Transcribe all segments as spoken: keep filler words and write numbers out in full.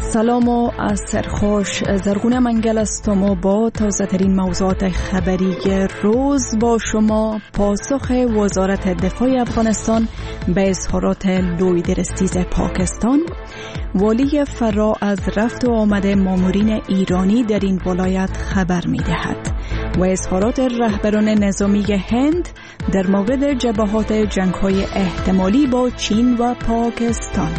سلام و از سرخوش زرگونه منگل استم و با تازه ترین موضوعات خبری روز با شما. پاسخ وزارت دفاع افغانستان به اظهارات لوید رستیز پاکستان، والی فرا از رفت و آمد مامورین ایرانی در این ولایت خبر می دهد و اظهارات رهبران نظامی هند در مورد جبهات جنگ‌های احتمالی با چین و پاکستان.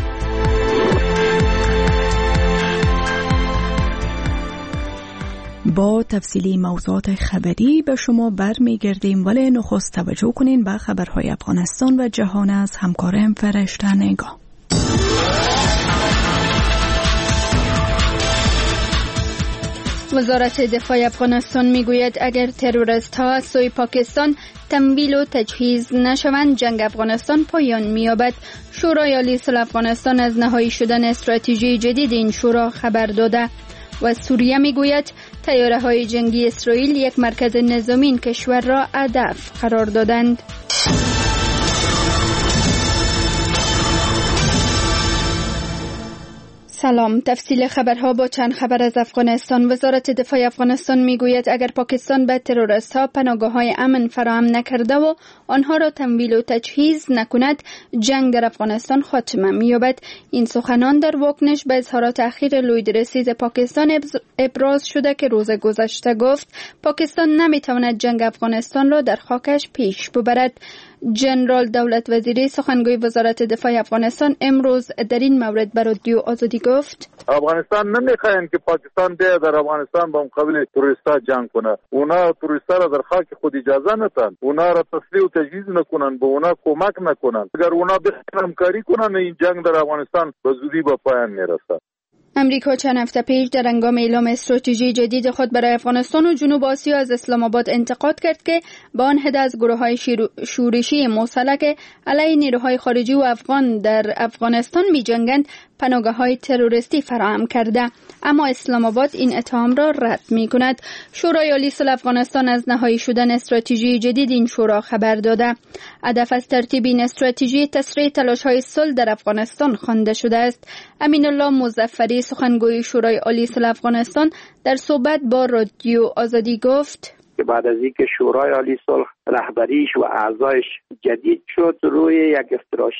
با تفصیلی موضوعات خبری به شما برمیگردیم، ولی نخست توجه کنین به خبرهای افغانستان و جهان از همکارم فرشته نگاه. وزارت دفاع افغانستان میگوید اگر تروریست ها از سوی پاکستان تمویل و تجهیز نشوند، جنگ افغانستان پایان می‌یابد. شورای عالی صلح افغانستان از نهایی شدن استراتژی جدید این شورا خبر داده و سوریه میگوید طیاره‌های جنگی اسرائیل یک مرکز نظامی این کشور را هدف قرار دادند. سلام، تفصیل خبرها با چند خبر از افغانستان. وزارت دفاع افغانستان میگوید اگر پاکستان به تروریست ها پناهگاه‌های امن فراهم نکرده و آنها را تمویل و تجهیز نکند، جنگ در افغانستان خاتمه می‌یابد. این سخنان در واکنش به اظهارات اخیر لوید رستیز پاکستان ابراز شده که روز گذشته گفت پاکستان نمی‌تواند جنگ افغانستان را در خاکش پیش ببرد. جنرال دولت وزیری سخنگوی وزارت دفاع افغانستان امروز در این مورد به رادیو آزادی گفت افغانستان نمیخواین که پاکستان بیاید در افغانستان با مقابل توریستا جنگ کنه. اونا توریستا را در خاک خود اجازه ندن، اونا را تسلیح و تجهیز نکنن، به اونا کمک نکنن. اگر اونا بخواین همکاری کنن، این جنگ در افغانستان به زودی به پایان میرسه. امریکا چند هفته پیش در هنگام اعلام استراتژی جدید خود برای افغانستان و جنوب آسیا از اسلام آباد انتقاد کرد که با آن هدف از گروه‌های شورشی مسلح علیه نیروهای خارجی و افغان در افغانستان می‌جنگند پناهگاه‌های تروریستی فراهم کرده، اما اسلام آباد این اتهام را رد می‌کند. شورای عالی صلح افغانستان از نهایی شدن استراتژی جدید این شورا خبر داده. هدف از ترتیب این استراتژی تسریع تلاش‌های صلح در افغانستان خوانده شده است. امین الله مظفری سخنگوی شورای عالی صلح افغانستان در صحبت با رادیو آزادی گفت که بعد از اینکه شورای عالی صلح رهبریش و اعضایش جدید شد، روی یک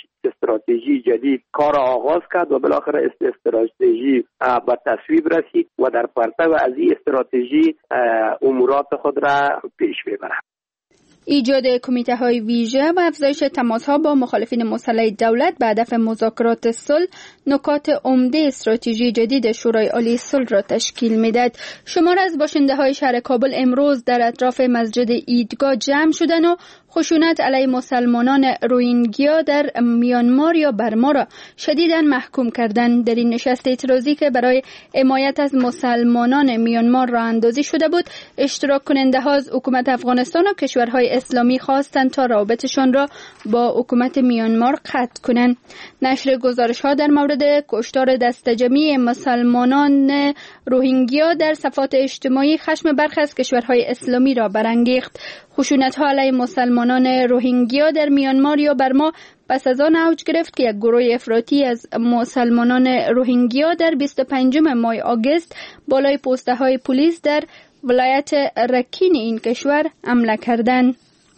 استراتژی جدید کار آغاز کرد و بالاخره استراتژی به تصویب رسید و در پرتو از این استراتژی امورات خود را پیش میبرد. ایجاد کمیته های ویژه و افزایش تماس ها با مخالفین مسلح دولت به هدف مذاکرات صلح نکات عمده استراتژی جدید شورای عالی صلح را تشکیل میدهد. شمار از باشنده های شهر کابل امروز در اطراف مسجد عیدگاه جمع شدند و خشونت علیه مسلمانان روهینگیا در میانمار یا برما را شدیداً محکوم کردند. در این نشست اعتراضی که برای حمایت از مسلمانان میانمار راه اندازی شده بود، اشتراک کننده ها از حکومت افغانستان و کشورهای اسلامی خواستند تا رابطشان را با حکومت میانمار قطع کنند. نشر گزارش ها در مورد کشتار دسته‌جمعی مسلمانان روهینگیا در صفحات اجتماعی خشم برخی از کشورهای اسلامی را برانگیخت. خشونت ها علیه مسلمانان روهینگیا در میانمار یا برما پس از آن اوج گرفت که یک گروه افراطی از مسلمانان روهینگیا در بیست و پنجم ماه آگوست بالای پوسته های پلیس در ولایت رکین این کشور حمله کردند.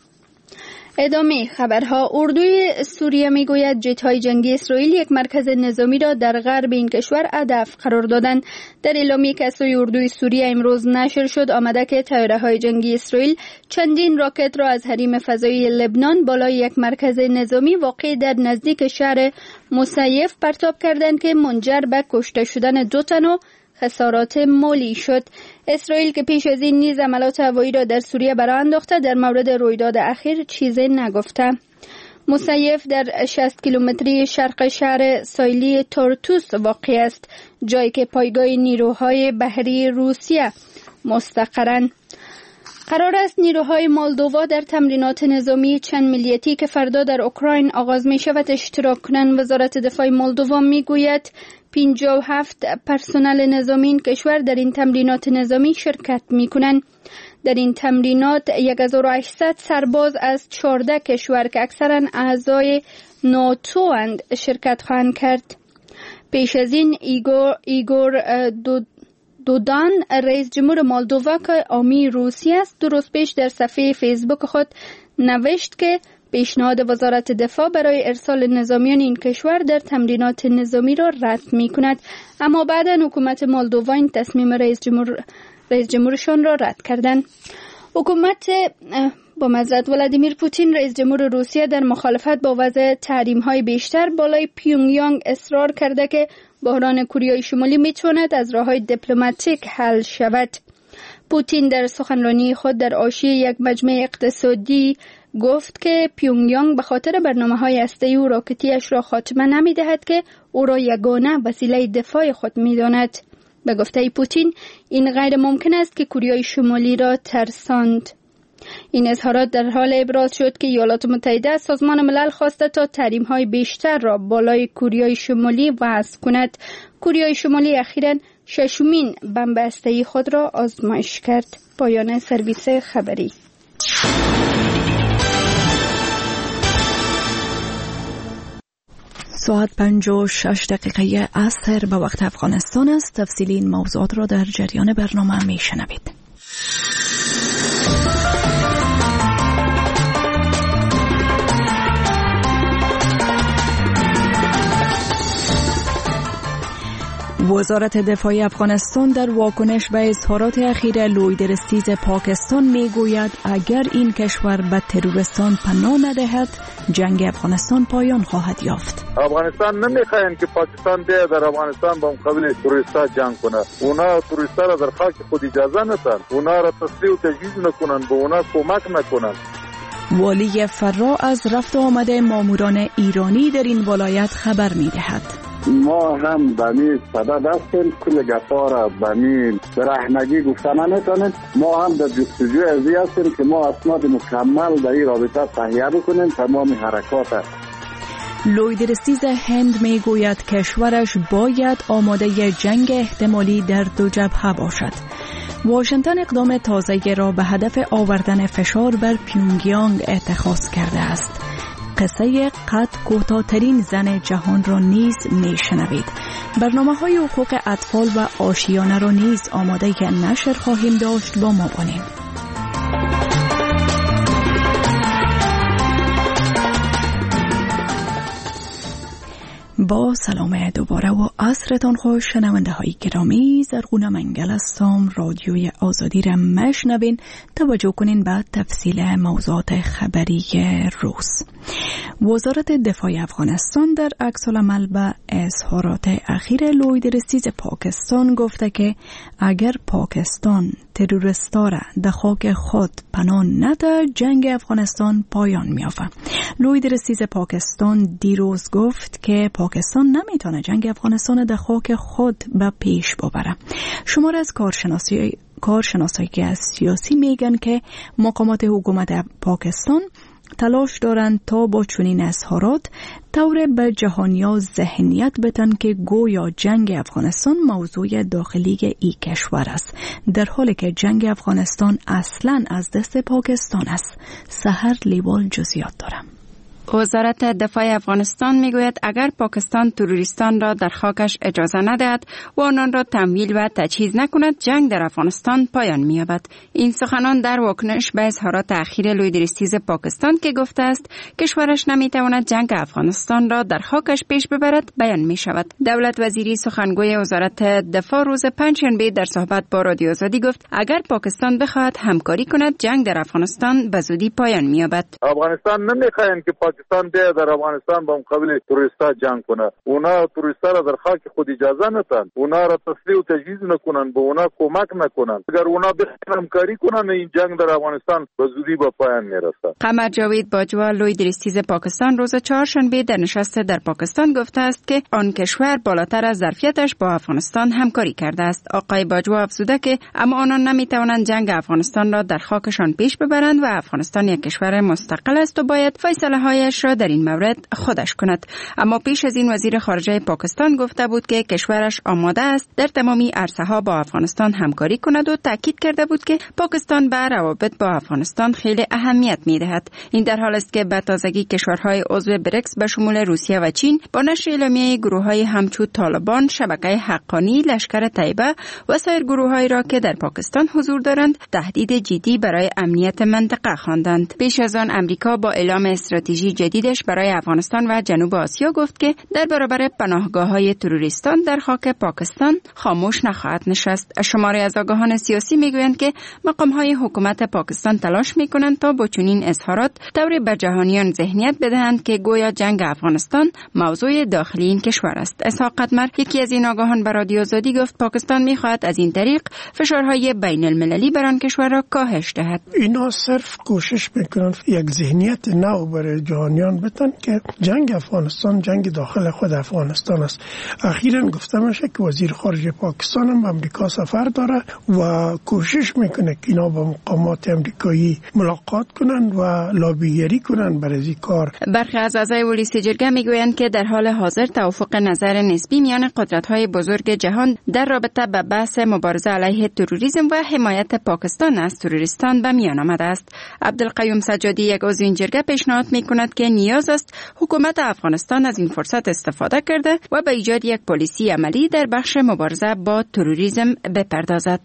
ادامه خبرها. اردوی سوریه میگوید جت‌های جنگی اسرائیل یک مرکز نظامی را در غرب این کشور هدف قرار دادند. در اعلامیه‌ای که از سوی اردوی سوریه امروز نشر شد آمده که طیاره‌های جنگی اسرائیل چندین راکت را از حریم فضایی لبنان بالای یک مرکز نظامی واقع در نزدیک شهر مسیف پرتاب کردند که منجر به کشته شدن دو تن و خسارات مالی شد. اسرائیل که پیش از این نیز حملات هوایی را در سوریه برآ انداخته در مورد رویداد اخیر چیزی نگفته. مسیف در شصت کیلومتری شرق شهر سایلی تورتوس واقع است، جایی که پایگاه نیروهای بحری روسیه مستقرند. قرار است نیروهای مولدووا در تمرینات نظامی چند ملیتی که فردا در اوکراین آغاز می شود اشتراک کنند. وزارت دفاع مولدووا می گوید پنجاه و هفت پرسنل نظامی این کشور در این تمرینات نظامی شرکت می کنند. در این تمرینات هزار و هشتصد سرباز از چهارده کشور که اکثرا اعضای ناتو اند شرکت خواهند کرد. پیش از این ایگور, ایگور دو دودان رئیس جمهور مولدووا که حامی روسیه است درست پیش در صفحه فیسبوک خود نوشت که پیشنهاد وزارت دفاع برای ارسال نظامیان این کشور در تمرینات نظامی را رد می کند، اما بعدا حکومت مولدووا این تصمیم رئیس جمهور رئیس جمهورشان را رد کردند. حکومت با معذرت ولادیمیر پوتین رئیس جمهور روسیه در مخالفت با وضع تحریم‌های بیشتر بالای پیونگیانگ اصرار کرده که بحران کوریای شمالی میتواند از راه‌های دیپلماتیک حل شود. پوتین در سخنرانی خود در حاشیه یک مجمع اقتصادی گفت که پیونگیانگ به خاطر برنامه‌های هسته‌ای و راکتی‌اش را خاتمه نمی‌دهد که او را یگانه وسیله دفاع خود می‌داند. به گفته پوتین این غیر ممکن است که کوریای شمالی را ترساند. این اظهارات در حال ابراز شد که ایالات متحده از سازمان ملل خواسته تا تحریم‌های بیشتر را بالای کوریای شمالی وضع کند. کوریای شمالی اخیراً ششمین بمب هسته‌ای خود را آزمایش کرد. پایان سرویس خبری. ساعت پنج و شش دقیقه عصر به وقت افغانستان است. تفصیلی این موضوعات را در جریان برنامه می شنوید. وزارت دفاع افغانستان در واکنش به اظهارات اخیر لویدرستیز پاکستان میگوید اگر این کشور به تروریستان پناه ندهد جنگ افغانستان پایان خواهد یافت. افغانستان نمیخواین که پاکستان بیاید در افغانستان با مقابل تروریستا جنگ کنه. اونا تروریستا را در خاک خود اجازه ندن. اونا را تسلیح و تجهیز نکنن، به اونا کمک نکنن. والی فرا از رفت و آمد ماموران ایرانی در این ولایت خبر میدهد. ما هم بمی صدد هستیم، کل گفا را بمی برهنگی گفتن نمیتونیم. ما هم در جستجوی ازی هستیم که ما اسناد مکمل در این رابطه تهیه بکنیم تمام حرکات. لویدرستیز هند می گوید کشورش باید آماده جنگ احتمالی در دو جبهه باشد. واشنگتن اقدام تازه را به هدف آوردن فشار بر پیونگیانگ اتخاذ کرده است. قصه قد کوتاه‌ترین زن جهان را نیز میشنوید. برنامه های حقوق اطفال و آشیانه را نیز آماده نشر خواهیم داشت. با ما باشید. با سلام دوباره و عصرتان خوش شنونده های گرامی. زرغونه منگل هستم. رادیوی آزادی را مشنوین. توجه کنین به تفصیل موضوعات خبری روز. وزارت دفاع افغانستان در عکس العمل به اظهارات اخیر لویدرستیز پاکستان گفته که اگر پاکستان تروریستا را در خاک خود پناه نده جنگ افغانستان پایان می‌یابد. لویدرستیز پاکستان دیروز گفت که پاکستان نمیتونه جنگ افغانستان در خاک خود به پیش ببره. شمار از کارشناسی کارشناسایی سیاسی میگن که مقامات حکومت پاکستان تلاش دارند تا با چنین اظهارات طور به جهانیا ذهنیت بدن که گویا جنگ افغانستان موضوع داخلی ای کشور است، در حالی که جنگ افغانستان اصلاً از دست پاکستان است. سحر لیوال جزئیات دارم. وزارت دفاع افغانستان میگوید اگر پاکستان تروریستان را در خاکش اجازه ندهد و آنان را تمویل و تجهیز نکند جنگ در افغانستان پایان می‌یابد. این سخنان در واکنش به اظهارات اخیر لویدرستیز پاکستان که گفته است کشورش نمیتواند جنگ افغانستان را در خاکش پیش ببرد بیان می‌شود. دولت وزیری سخنگوی وزارت دفاع روز پنجشنبه در صحبت با رادیو آزادی گفت اگر پاکستان بخواهد همکاری کند جنگ در افغانستان به زودی پایان می‌یابد. افغانستان نمیخواین که پاکستان بیاید در افغانستان با مقابل تروریستا جنگ کنه. اونا تروریستا را در خاک خود اجازه ندن. اونا را تسلیح و تجهیز نکنن، به اونا کمک نکنن. اگر اونا بخواهند همکاری کنن این جنگ در افغانستان به زودی به پایان میرسه. قمر جاوید باجوا لویدرستیز پاکستان روز چهارشنبه در نشست در پاکستان گفته است که آن کشور بالاتر از ظرفیتش با افغانستان همکاری کرده است. آقای باجوا افزوده که اما آنان نمیتوانند جنگ افغانستان را در خاکشان پیش ببرند و افغانستان یک کشور مستقل است و باید فیصله های رایش را در این مورد خودش کند. اما پیش از این وزیر خارجه پاکستان گفته بود که کشورش آماده است در تمامی عرصه‌ها با افغانستان همکاری کند و تاکید کرده بود که پاکستان به روابط با افغانستان خیلی اهمیت می‌دهد. این در حال است که به تازگی کشورهای عضو بریکس به شمول روسیه و چین با نشر اعلامیه گروه‌های همچون طالبان، شبکه حقانی، لشکر طیبه و سایر گروه‌هایی را که در پاکستان حضور دارند تهدید جدی برای امنیت منطقه خواندند. پیش از آن امریکا با اعلام استراتژی جدیدش برای افغانستان و جنوب آسیا گفت که در برابر پناهگاه‌های تروریستان در خاک پاکستان خاموش نخواهد نشست. شماری از آگاهان سیاسی میگویند که مقام‌های حکومت پاکستان تلاش می‌کنند تا با چنین اظهارات طوری به جهانیان ذهنیت بدهند که گویا جنگ افغانستان موضوع داخلی این کشور است. اسحاق قدمر، یکی از این آگاهان، به رادیو آزادی گفت پاکستان می‌خواهد از این طریق فشارهای بین المللی بر آن کشور را کاهش دهد. اینا صرف کوشش میکنند یک ذهنیت نو برای جهانیان بدن که جنگ افغانستان جنگ داخل خود افغانستان است. اخیراً گفته میشه که وزیر خارجه پاکستان هم امریکا سفر داره و کوشش میکنه که اینا با مقامات امریکایی ملاقات کنند و لابیگری کنند برای این کار. برخی از اعضای ولایت جرگه میگویند که در حال حاضر توافق نظر نسبی میان قدرت‌های بزرگ جهان در رابطه با بحث مبارزه علیه تروریسم و حمایت پاکستان از تروریستان به میان آمده است. عبدالقیوم سجادی، یک عضو این جرگه، پیشنهاد میکند که نیاز است حکومت افغانستان از این فرصت استفاده کرده و به ایجاد یک پالیسی عملی در بخش مبارزه با تروریسم بپردازد.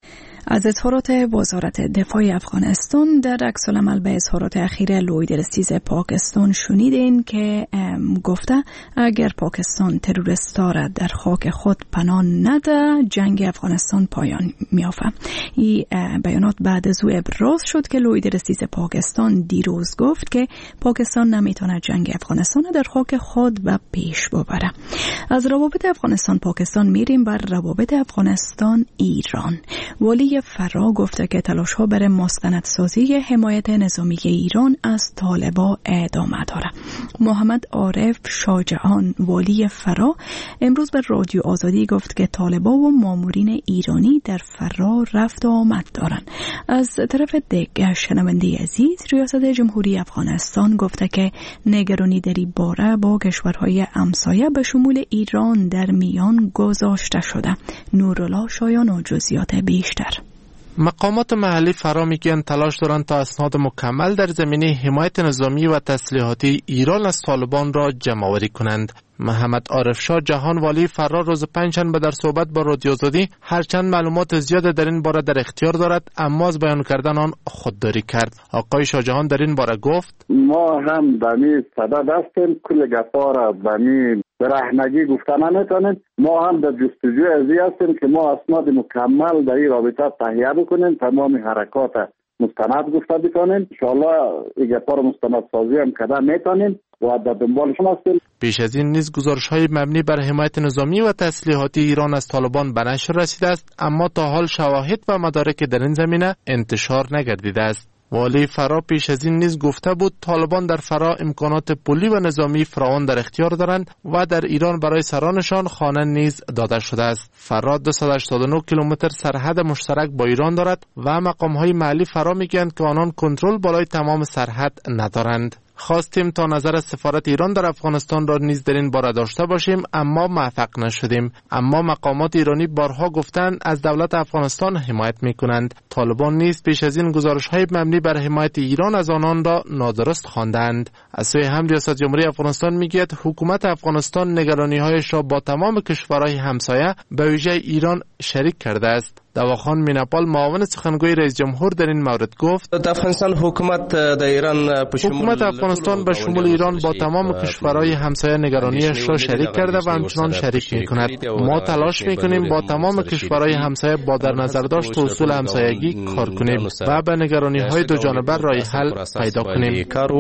از اظهارات وزارت دفاع افغانستان در عکس‌العمل به اظهارات اخیر لوید رسیز پاکستان شنیدین که گفته اگر پاکستان تروریستا را در خاک خود پناه نده جنگ افغانستان پایان می‌یافت. این بیانات بعد از او ابراز شد که لوید رسیز پاکستان دیروز گفت که پاکستان نمیتونه جنگ افغانستان در خاک خود به پیش ببره. از روابط افغانستان پاکستان میریم بر روابط افغانستان ایران. ولی فرا گفته که تلاش‌ها برای مستندسازی حمایت نظامی ایران از طالبان ادامه داره. محمد عارف شاجهان، والی فرا، امروز به رادیو آزادی گفت که طالبان و مامورین ایرانی در فرا رفت و آمد دارن. از طرف دیگر شنونده عزیز، ریاست جمهوری افغانستان گفته که نگرانی در این باره با کشورهای همسایه به شمول ایران در میان گذاشته شده. نورالله شایان و جزئیات بیشتر. مقامات محلی فرا میگن تلاش دارند تا اسناد مکمل در زمینه حمایت نظامی و تسلیحاتی ایران از طالبان را جمع آوری کنند. محمد عارف شاه جهان، والی فرا، روز پنجشنبه در صحبت با رادیو آزادی هرچند معلومات زیاد در این باره در اختیار دارد اما از بیان کردن آن خودداری کرد. آقای شاه جهان در این باره گفت ما هم بمی صدد هستیم، کل گپا را بمی برهنگی گفتن نمیتونیم. ما هم در جستجوی ازی هستیم که ما اسناد مکمل در این رابطه تهیه بکنیم، تمام حرکات مستند گفته بکنیم. انشاءالله این گپا را مستند سازی هم کده میتونیم و در دنبالشون هستیم. پیش از این نیز گزارش‌های مبنی بر حمایت نظامی و تسلیحاتی ایران از طالبان به نشر رسیده است اما تا حال شواهد و مدارک در این زمینه انتشار نگردیده است. والی فرا پیش از این نیز گفته بود طالبان در فرا امکانات پولی و نظامی فراوان در اختیار دارند و در ایران برای سرانشان خانه نیز داده شده است. فرا دویست و هشتاد و نه کیلومتر سرحد مشترک با ایران دارد و مقام‌های محلی فرا میگویند که آنان کنترل بالای تمام سرحد ندارند. خواستیم تا نظر سفارت ایران در افغانستان را نیز در این باره داشته باشیم اما موفق نشدیم. اما مقامات ایرانی بارها گفتند از دولت افغانستان حمایت می‌کنند. طالبان نیز پیش از این گزارش‌های مبنی بر حمایت ایران از آنان را نادرست خواندند. از سوی هم ریاست جمهوری افغانستان میگوید حکومت افغانستان نگرانی‌هایش را با تمام کشورهای همسایه به ویژه ایران شریک کرده است. دواخان میناپال، معاون سخنگوی رئیس جمهور، در این مورد گفت افغانستان حکومت در ایران حکومت افغانستان به شمول ایران با تمام کشورهای همسایه نگرانیش را شریک کرده و همچنان شریک می‌کند. ما تلاش می‌کنیم با تمام کشورهای همسایه با در نظر داشت اصول همسایگی کار کنیم و به نگرانی‌های دو جانبه راه حل پیدا کنیم.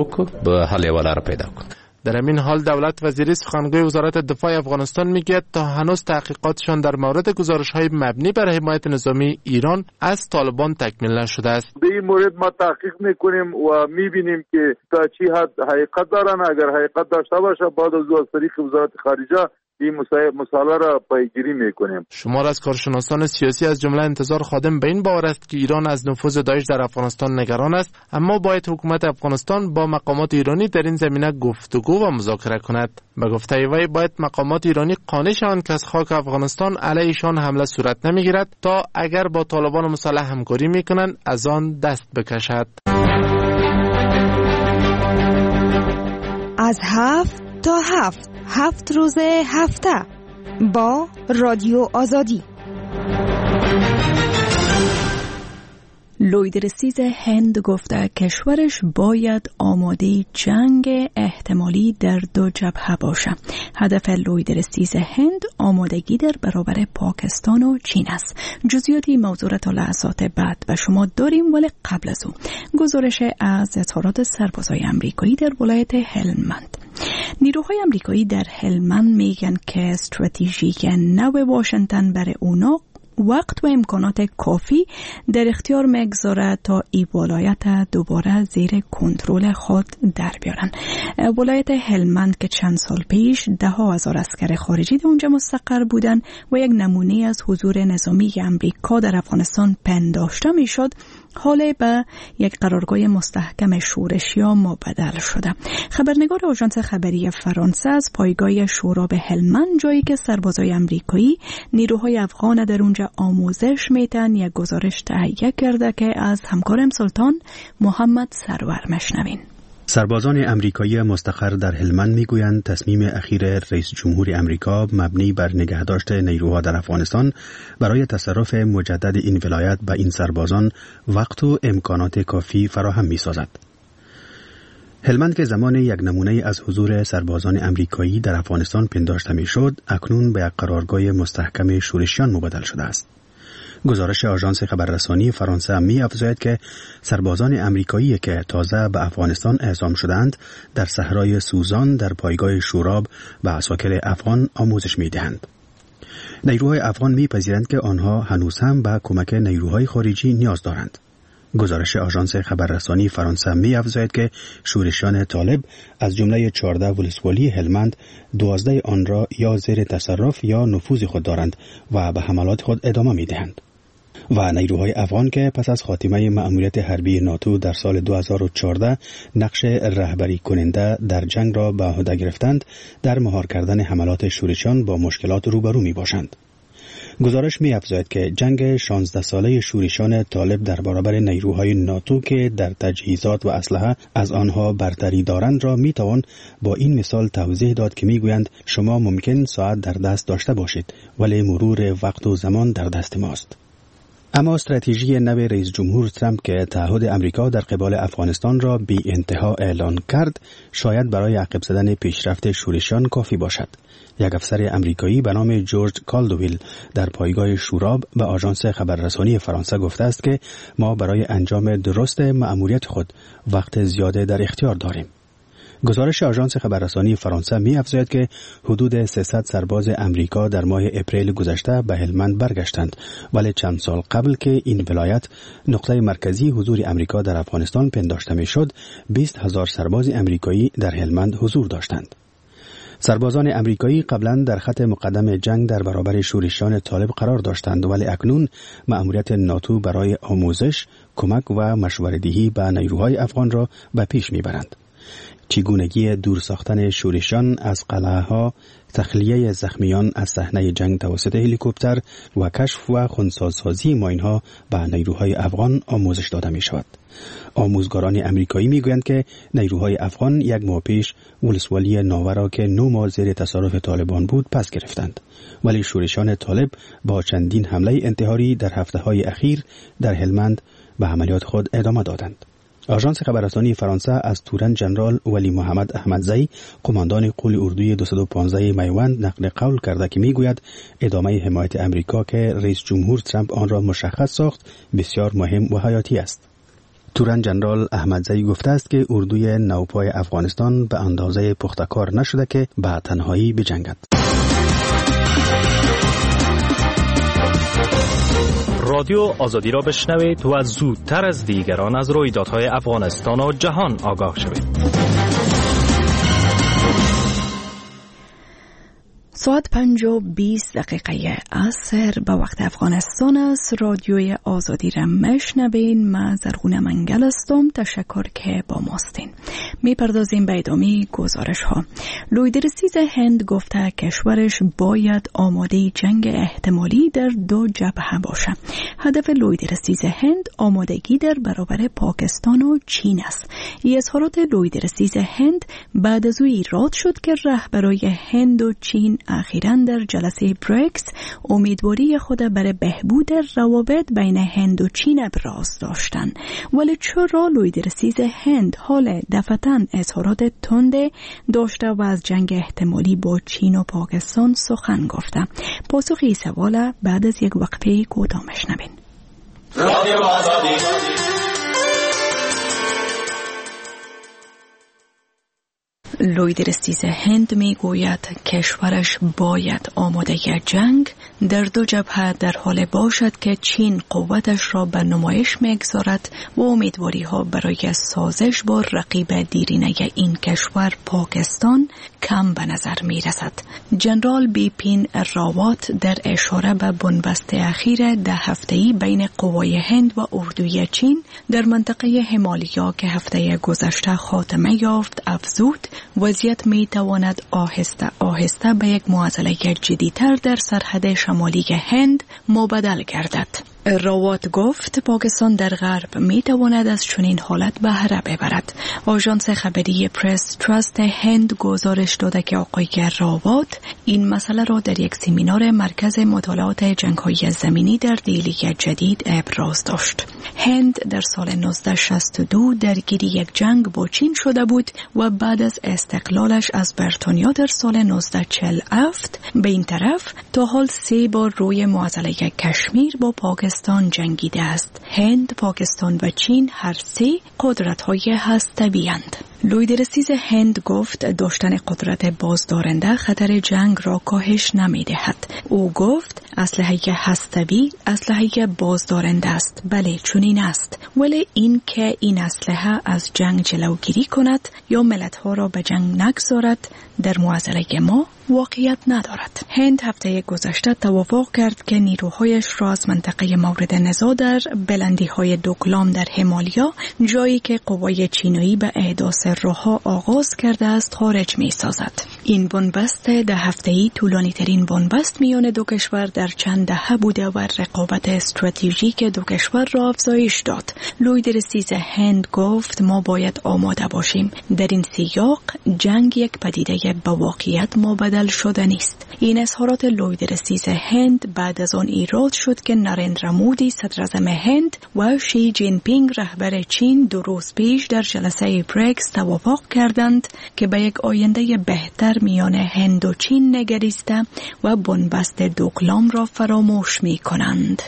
در همین حال دولت وزیری سخنگوی وزارت دفاع افغانستان میگه تا هنوز تحقیقاتشان در مورد گزارش‌های مبنی بر حمایت نظامی ایران از طالبان تکمیل نشده است. به این مورد ما تحقیق میکنیم و میبینیم که تا چی حد حقیقت دارن. اگر حقیقت داشته باشه بعد از از طریق وزارت خارجه این مسئله را پیگیری میکنیم. شمار از کارشناسان سیاسی از جمله انتظار خادم به این باور است که ایران از نفوذ داعش در افغانستان نگران است، اما باید حکومت افغانستان با مقامات ایرانی در این زمینه گفتگو و مذاکره کند. به گفته وی باید مقامات ایرانی قانع شوند که از خاک افغانستان علیهشان حمله صورت نمیگیرد تا اگر با طالبان مسلح همکاری میکنند از آن دست بکشد. از هفت تا هفت هفت روز هفته با رادیو آزادی. لویدرسیز هند گفته کشورش باید آماده جنگ احتمالی در دو جبهه باشه. هدف لویدرسیز هند آمادگی در برابر پاکستان و چین است. جزئیاتی موضوع را تا لحظات بعد و شما داریم، ولی قبل از او گزارش از اظهارات سربازای امریکایی در ولایت هلمند. نیروهای امریکایی در هلمند میگن که استراتژی نو واشنگتن برای اونا وقت و امکانات کافی در اختیار میگذاره تا ای ولایت دوباره زیر کنترل خود در بیارن. ولایت هلمند که چند سال پیش ده ها هزار عسکر خارجی در اونجا مستقر بودن و یک نمونه از حضور نظامی امریکا در افغانستان پنداشته میشد، حالا به یک قرارگاه مستحکم شورشیا مبدل شده. خبرنگار آژانس خبری فرانسه از پایگاه شورا به هلمند، جایی که سربازای امریکایی نیروهای افغان در اونجا آموزش میتن، یک گزارش تهیه کرده که از همکارم سلطان محمد سرور مشنوین. سربازان امریکایی مستقر در هلمند میگویند تصمیم اخیر رئیس جمهور امریکا مبنی بر نگهداشت نیروها در افغانستان برای تصرف مجدد این ولایت به این سربازان وقت و امکانات کافی فراهم می‌سازد. هلمند که زمان یک نمونه از حضور سربازان امریکایی در افغانستان پنداشته می‌شد، اکنون به یک قرارگاه مستحکم شورشیان مبدل شده است. گزارش آژانس خبررسانی فرانسه می افزاید که سربازان امریکایی که تازه به افغانستان اعزام شدند در صحرای سوزان در پایگاه شوراب به عساکر افغان آموزش می دهند. نیروهای افغان می پذیرند که آنها هنوز هم به کمک نیروهای خارجی نیاز دارند. گزارش آژانس خبررسانی فرانسه می افزاید که شورشیان طالب از جمله چهارده ولسوالی هلمند دوازده آن را یا زیر تصرف یا نفوذ خود دارند و به حملات خود ادامه می دهند. و نیروهای افغان که پس از خاتمه مأموریت حربی ناتو در سال دو هزار و چهارده نقش رهبری کننده در جنگ را به عهده گرفتند، در مهار کردن حملات شورشیان با مشکلات روبرو می باشند. گزارش می افزاید که جنگ شانزده ساله شورشیان طالب در برابر نیروهای ناتو که در تجهیزات و اسلحه از آنها برتری دارند را می توان با این مثال توضیح داد که می گویند شما ممکن ساعت در دست داشته باشید، ولی مرور وقت و زمان در دست ماست. اما استراتژی نو رئیس جمهور ترامپ که تعهد امریکا در قبال افغانستان را بی انتها اعلان کرد، شاید برای عقب زدن پیشرفت شورشیان کافی باشد. یک افسر امریکایی به نام جورج کالدویل در پایگاه شوراب به آژانس خبررسانی فرانسه گفته است که ما برای انجام درست مأموریت خود وقت زیاده در اختیار داریم. گزارش آژانس خبررسانی فرانسه می افزاید که حدود سیصد سرباز امریکا در ماه اپریل گذشته به هلمند برگشتند، ولی چند سال قبل که این ولایت نقطه مرکزی حضور امریکا در افغانستان پنداشته می شد، بیست هزار سرباز امریکایی در هلمند حضور داشتند. سربازان امریکایی قبلا در خط مقدم جنگ در برابر شورشیان طالب قرار داشتند، ولی اکنون مأموریت ناتو برای آموزش، کمک و مشوره‌دهی به نیروهای افغان را به پیش میبرند. چگونگی دور ساختن شورشیان از قلعه‌ها، تخلیه زخمیان از صحنه جنگ توسط هلیکوپتر و کشف و خنثی‌سازی ماین‌ها به نیروهای افغان آموزش داده می‌شود. آموزگاران امریکایی می‌گویند که نیروهای افغان یک ماه پیش ولسوالی ناوه را که نه ماه زیر تصرف طالبان بود پس گرفتند، ولی شورشیان طالب با چندین حمله انتحاری در هفته‌های اخیر در هلمند به عملیات خود ادامه دادند. آژانس خبررسانی فرانسه از تورن جنرال ولی محمد احمدزی، قماندان قول اردوی دویست و پانزده میوند، نقل قول کرده که میگوید ادامه حمایت امریکا که رئیس جمهور ترامپ آن را مشخص ساخت بسیار مهم و حیاتی است. تورن جنرال احمدزی گفته است که اردوی نوپای افغانستان به اندازه پخته‌کار نشده که به تنهایی بجنگد. رادیو آزادی را بشنوید و زودتر از دیگران از رویدادهای افغانستان و جهان آگاه شوید. ساعت پنج و بیست دقیقه عصر به وقت افغانستان است. رادیوی آزادی را مشنوین. من زرغونه منگل هستم. تشکر که با ماستین. می پردازیم به ادامه گزارش ها. لویدرسیز هند گفته کشورش باید آماده جنگ احتمالی در دو جبهه باشه. هدف لویدرسیز هند آمادگی در برابر پاکستان و چین است. این اظهارات لویدرسیز هند بعد از او ایراد شد که رهبرای هند و چین اخیراً در جلسه بریکس امیدواری خود برای بهبود روابط بین هند و چین ابراز داشتند. ولی چرا لویدرسیز هند حال دفعتاً اظهارات تند داشته و از جنگ احتمالی با چین و پاکستان سخن گفته؟ پاسخ این سوال بعد از یک وقفه کوتاه میشنوین. لویدرسیز هند می گوید کشورش باید آماده جنگ در دو جبهه در حال باشد که چین قوتش را به نمایش میگذارد و امیدواری ها برای سازش با رقیب دیرینه این کشور پاکستان کم به نظر می رسد. جنرال بیپین راوات در اشاره به بنبست اخیر ده هفته‌ای بین قوای هند و اردوی چین در منطقه همالیا که هفته گذشته خاتمه یافت افزود وضعیت می تواند آهسته آهسته به یک معضله جدی‌تر در سرحد شمالی هند مبدل گردد. راوات گفت پاکستان در غرب می تواند از چنین حالت بهره ببرد. آژانس خبری پرس تراست هند گزارش داده که آقای راوات این مسئله را در یک سمینار مرکز مطالعات جنگ‌های زمینی در دهلی جدید ابراز داشت. هند در سال نوزده شصت و دو درگیر یک جنگ با چین شده بود و بعد از استقلالش از بریتانیا در سال نوزده چهل و هفت به این طرف تا حال سه بار روی معضله کشمیر با پاکستان جنگیده است. هند، پاکستان و چین هر سه قدرت‌های هسته‌ای‌اند. لویدرسیز هند گفت داشتن قدرت بازدارنده خطر جنگ را کاهش نمی‌دهد. او گفت اسلحه هسته‌ای اسلحه بازدارنده است. بله چنین است. ولی این که این اسلحه از جنگ جلوگیری کند یا ملت‌ها را به جنگ نگذارد در معضله ما واقعیت ندارد. هند هفته گذشته توافق کرد که نیروهایش را از منطقه مورد نزاع در بلندی‌های دوکلام در همالیا، جایی که قوای چینی به احداث راه‌ها آغاز کرده است، خارج می‌سازد. این بنبست ده هفته‌ای طولانی ترین بنبست میان دو کشور در چند دهه بوده و رقابت استراتژیک دو کشور را افزایش داد. لویدرسیز هند گفت ما باید آماده باشیم. در این سیاق جنگ یک پدیده به واقعیت مبدل شده نیست. این اظهارات لویدرسیز هند بعد از آن ایراد شد که نریندرا مودی صدر اعظم هند و شی جین پینگ رهبر چین دو روز پیش در جلسه بریکس توافق کردند که به یک آینده بهتر میان هند و چین نگریسته و بنبست دوکلام را فراموش می کنند.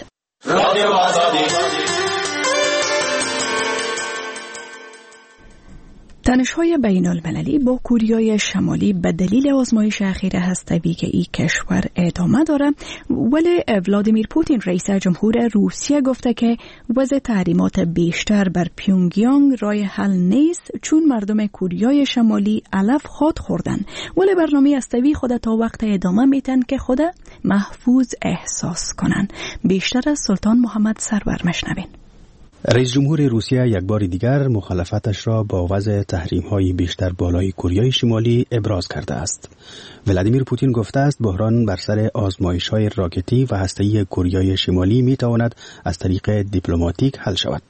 تنش‌های بین المللی با کوریای شمالی به دلیل آزمایش اخیر هسته‌ای که این کشور ادامه داره، ولی ولادیمیر پوتین رئیس جمهور روسیه گفته که وضع تحریمات بیشتر بر پیونگیانگ راه حل نیست، چون مردم کوریای شمالی علف خود خوردن، ولی برنامه هسته‌ای خود تا وقت ادامه میتن که خود محفوظ احساس کنن. بیشتر از سلطان محمد سرور مشنوین. رئیس جمهور روسیه یک بار دیگر مخالفتش را با وضع تحریم‌های بیشتر بالای کره شمالی ابراز کرده است. ولادیمیر پوتین گفته است بحران بر سر آزمایش‌های راکتی و هسته‌ای کره شمالی می‌تواند از طریق دیپلماتیک حل شود.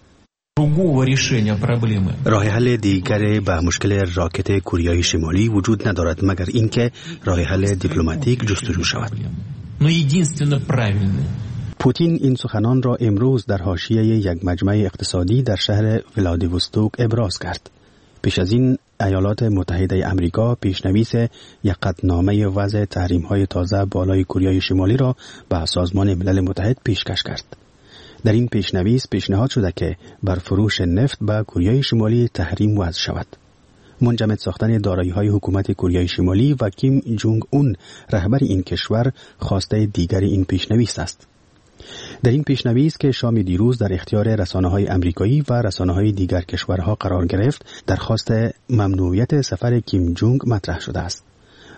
راه حل دیگر به مشکل راکت کره شمالی وجود ندارد مگر اینکه راه حل دیپلماتیک جستجو شود. پوتین این سخنان را امروز در حاشیه یک مجمع اقتصادی در شهر ولادیوستوک ابراز کرد. پیش از این ایالات متحده آمریکا پیشنویس یک قطعنامه وضع تحریم‌های تازه بالای کره شمالی را به سازمان ملل متحد پیشکش کرد. در این پیشنویس پیشنهاد شده که بر فروش نفت به کره شمالی تحریم وضع شود. منجمد ساختن دارایی‌های حکومت کره شمالی و کیم جونگ اون رهبر این کشور خواسته دیگر این پیشنویس است. در این پیشنویس که شام دیروز در اختیار رسانه‌های آمریکایی و رسانه‌های دیگر کشورها قرار گرفت، درخواست ممنوعیت سفر کیم جونگ مطرح شده است.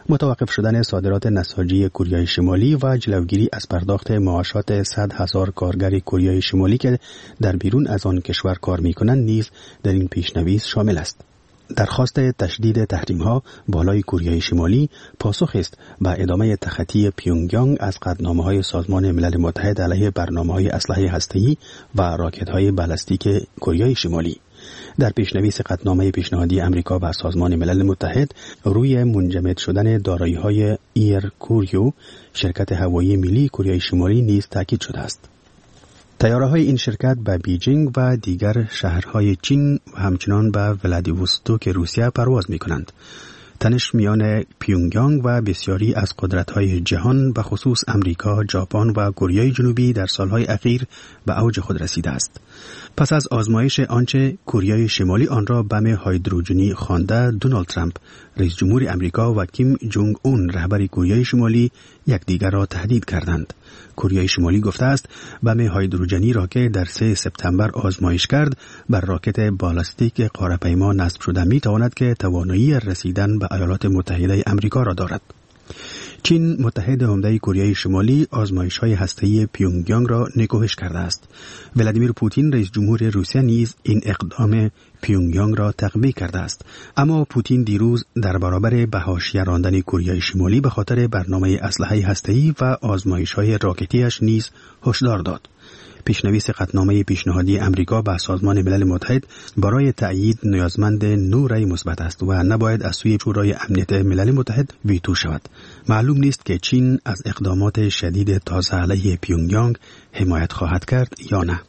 متوقف شدن صادرات نساجی کره شمالی و جلوگیری از پرداخت معاشات صد هزار کارگر کره شمالی که در بیرون از آن کشور کار می‌کنند نیز در این پیشنویس شامل است. درخواست تشدید تحریم‌ها بالای کره شمالی پاسخ است به ادامه تخطی پیونگیانگ از قطعنامه‌های سازمان ملل متحد علیه برنامه‌های اسلحه هسته‌ای و راکت‌های بالستیک کره شمالی. در پیشنویس قطعنامه پیشنهادی امریکا به سازمان ملل متحد روی منجمد شدن دارایی‌های ایر کوریو، شرکت هوایی ملی کره شمالی نیز تاکید شده است. طیاره‌های این شرکت به بیجینگ و دیگر شهرهای چین و همچنان به ولادیوستوک روسیه پرواز می‌کنند. تنش میان پیونگیانگ و بسیاری از قدرت‌های جهان به خصوص امریکا، ژاپن و کره جنوبی در سالهای اخیر به اوج خود رسیده است. پس از آزمایش آنچه کره شمالی آن را بم هیدروژنی خوانده، دونالد ترامپ رئیس جمهور امریکا و کیم جونگ اون رهبر کره شمالی یکدیگر را تهدید کردند. کره شمالی گفته است بم هیدروژنی را که در سوم سپتامبر آزمایش کرد بر راکت بالستیک قاره‌پیما نصب شده می‌تواند که توانایی رسیدن به ایالات متحده امریکا را دارد. چین متحد عمده کره شمالی آزمایش‌های هسته‌ای پیونگیانگ را نکوهش کرده است. ولادیمیر پوتین رئیس جمهور روسیه نیز این اقدام پیونگیانگ را تقویه کرده است. اما پوتین دیروز در برابر به حاشیه راندن کره شمالی به خاطر برنامه اسلحه هسته‌ای و آزمایش‌های راکتی‌اش نیز هشدار داد. پیشنویس قطعنامه پیشنهادی امریکا به سازمان ملل متحد برای تأیید نیازمند نه رأی مثبت است و نباید از سوی شورای امنیت ملل متحد ویتو شود. معلوم نیست که چین از اقدامات شدید تازه علیه پیونگیانگ حمایت خواهد کرد یا نه.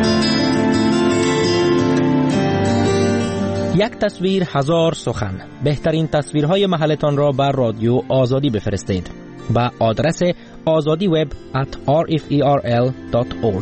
یک تصویر هزار سخن. بهترین تصویرهای محلتان را بر رادیو آزادی بفرستید با آدرس آزادی وب ات آر اف ای آر ال دات اورگ.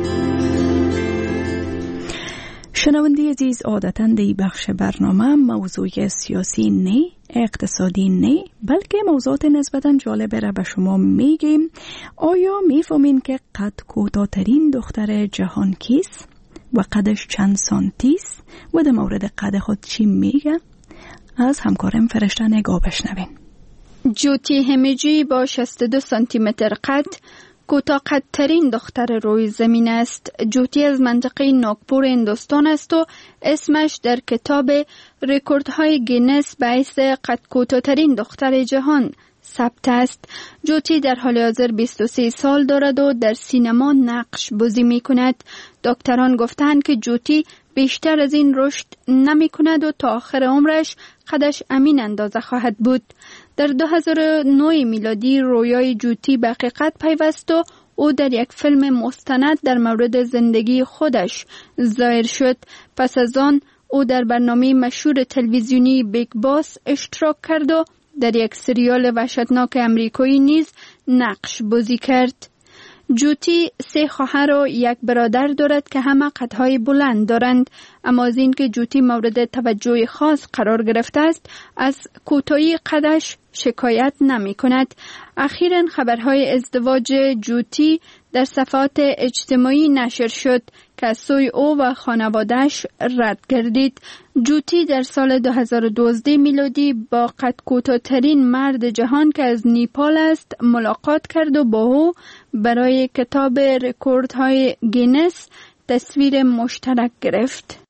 شنونده عزیز، عادتاً دی بخش برنامه موضوع سیاسی نه، اقتصادی نه، بلکه موضوعات نسبتاً جالب را به شما میگیم. آیا میفهمین که قد کوتاه‌ترین دختر جهان کیست و قدش چند سانتی است و در مورد قد خود چی میگه؟ از همکارم فرشته نگاه بشنوین. جوتی همیجی با شصت و دو سانتی متر قد کوتاه قدترین دختر روی زمین است. جوتی از منطقه ناگپور هندوستان است و اسمش در کتاب رکوردهای گینس باعث قد کوتاه‌ترین دختر جهان ثبت است. جوتی در حال حاضر بیست و سه سال دارد و در سینما نقش بازی می کند. دکتران گفتند که جوتی بیشتر از این رشد نمی کند و تا آخر عمرش قدش همین اندازه خواهد بود. در دو هزار و نه میلادی رویای جوتی به حقیقت پیوست و او در یک فیلم مستند در مورد زندگی خودش ظاهر شد. پس از آن او در برنامه مشهور تلویزیونی بیگ باس اشتراک کرد و در یک سریال وحشتناک امریکایی نیز نقش بازی کرد. جوتی سه خواهر و یک برادر دارد که همه قدهای بلند دارند، اما از این که جوتی مورد توجه خاص قرار گرفته است از کوتاهی قدش شکایت نمی کند. اخیراً خبرهای ازدواج جوتی در صفحات اجتماعی نشر شد که از سوی او و خانواده‌اش رد گردید. جوتی در سال دو هزار و دوازده میلادی با قد کوتاه‌ترین مرد جهان که از نیپال است ملاقات کرد و با او برای کتاب رکوردهای گینس تصویر مشترک گرفت.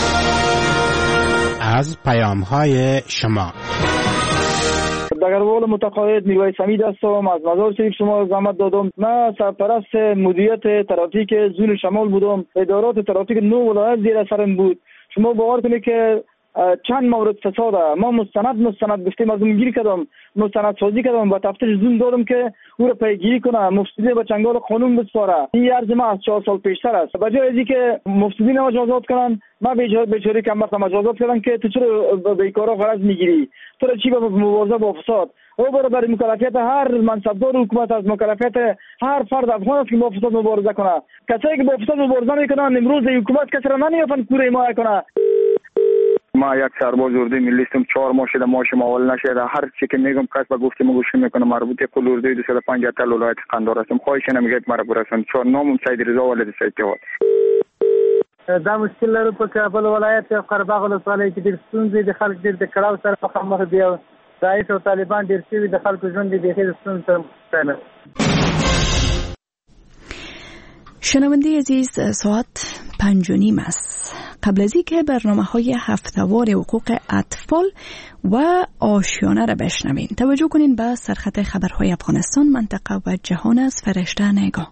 از پیام‌های شما دگربال متقاعد میرویس حمید هستم. از مزار شریف شما زحمت دادم. من سرپرست مدیریت ترافیک زون شمال بودم. ادارات ترافیک نو ولایت زیر سرم بود. شما باور کنید که چند مورد فساد ما مستند مستند گفتیم از اون گیری کردم، مستند سازی کردم و تفتیش زون دادم که او را پیگیری کنه، مفسدین به چنگال قانون بسپاره. این عرض ما از چهار سال پیشتر است. به جای اینکه که مفسدین مجازات کنن، ما بیچاره بیچاره کم وقت مجازات کردن که تو چرا بیکارا غرض میگیری، تو را چی به مبارزه با فساد. او برای برای مکلفیت هر منصبدار حکومت از مکلفیت هر فرد افغان است که با فساد مبارزه کنه. کسایی که با فساد مبارزه میکنن امروز حکومت کسی را نمیافن کوره حمایت کنه. ما یک سرباز اردوی ملی هستم. چهار ماه شده ماش ماول نشده. هر چی که میگم کس به گفته ما گوش میکنه. مربوط کل اردوی دویست و پنجاه تا ولایت قندهار هستم. خواهش نمیگید مرا برسون. چهار نامم سید رضا ولد سید جواد. دا مشکل لرو په کابل ولایت او قرباغ ولسوالۍ کې ډېر ستونزې د خلک ډېر د کړاو سره مخامخ دي. رئیس او طالبان ډیر شوي د خلکو ژوند د بیخي د ستونزو سره مخ دی. شنونده عزیز، ساعت پنج و نیم است. قبل از اینکه برنامه های هفته‌وار حقوق اطفال و آشیانه را بشنوین، توجه کنین به سرخط خبرهای افغانستان، منطقه و جهان از فرشته نگاه.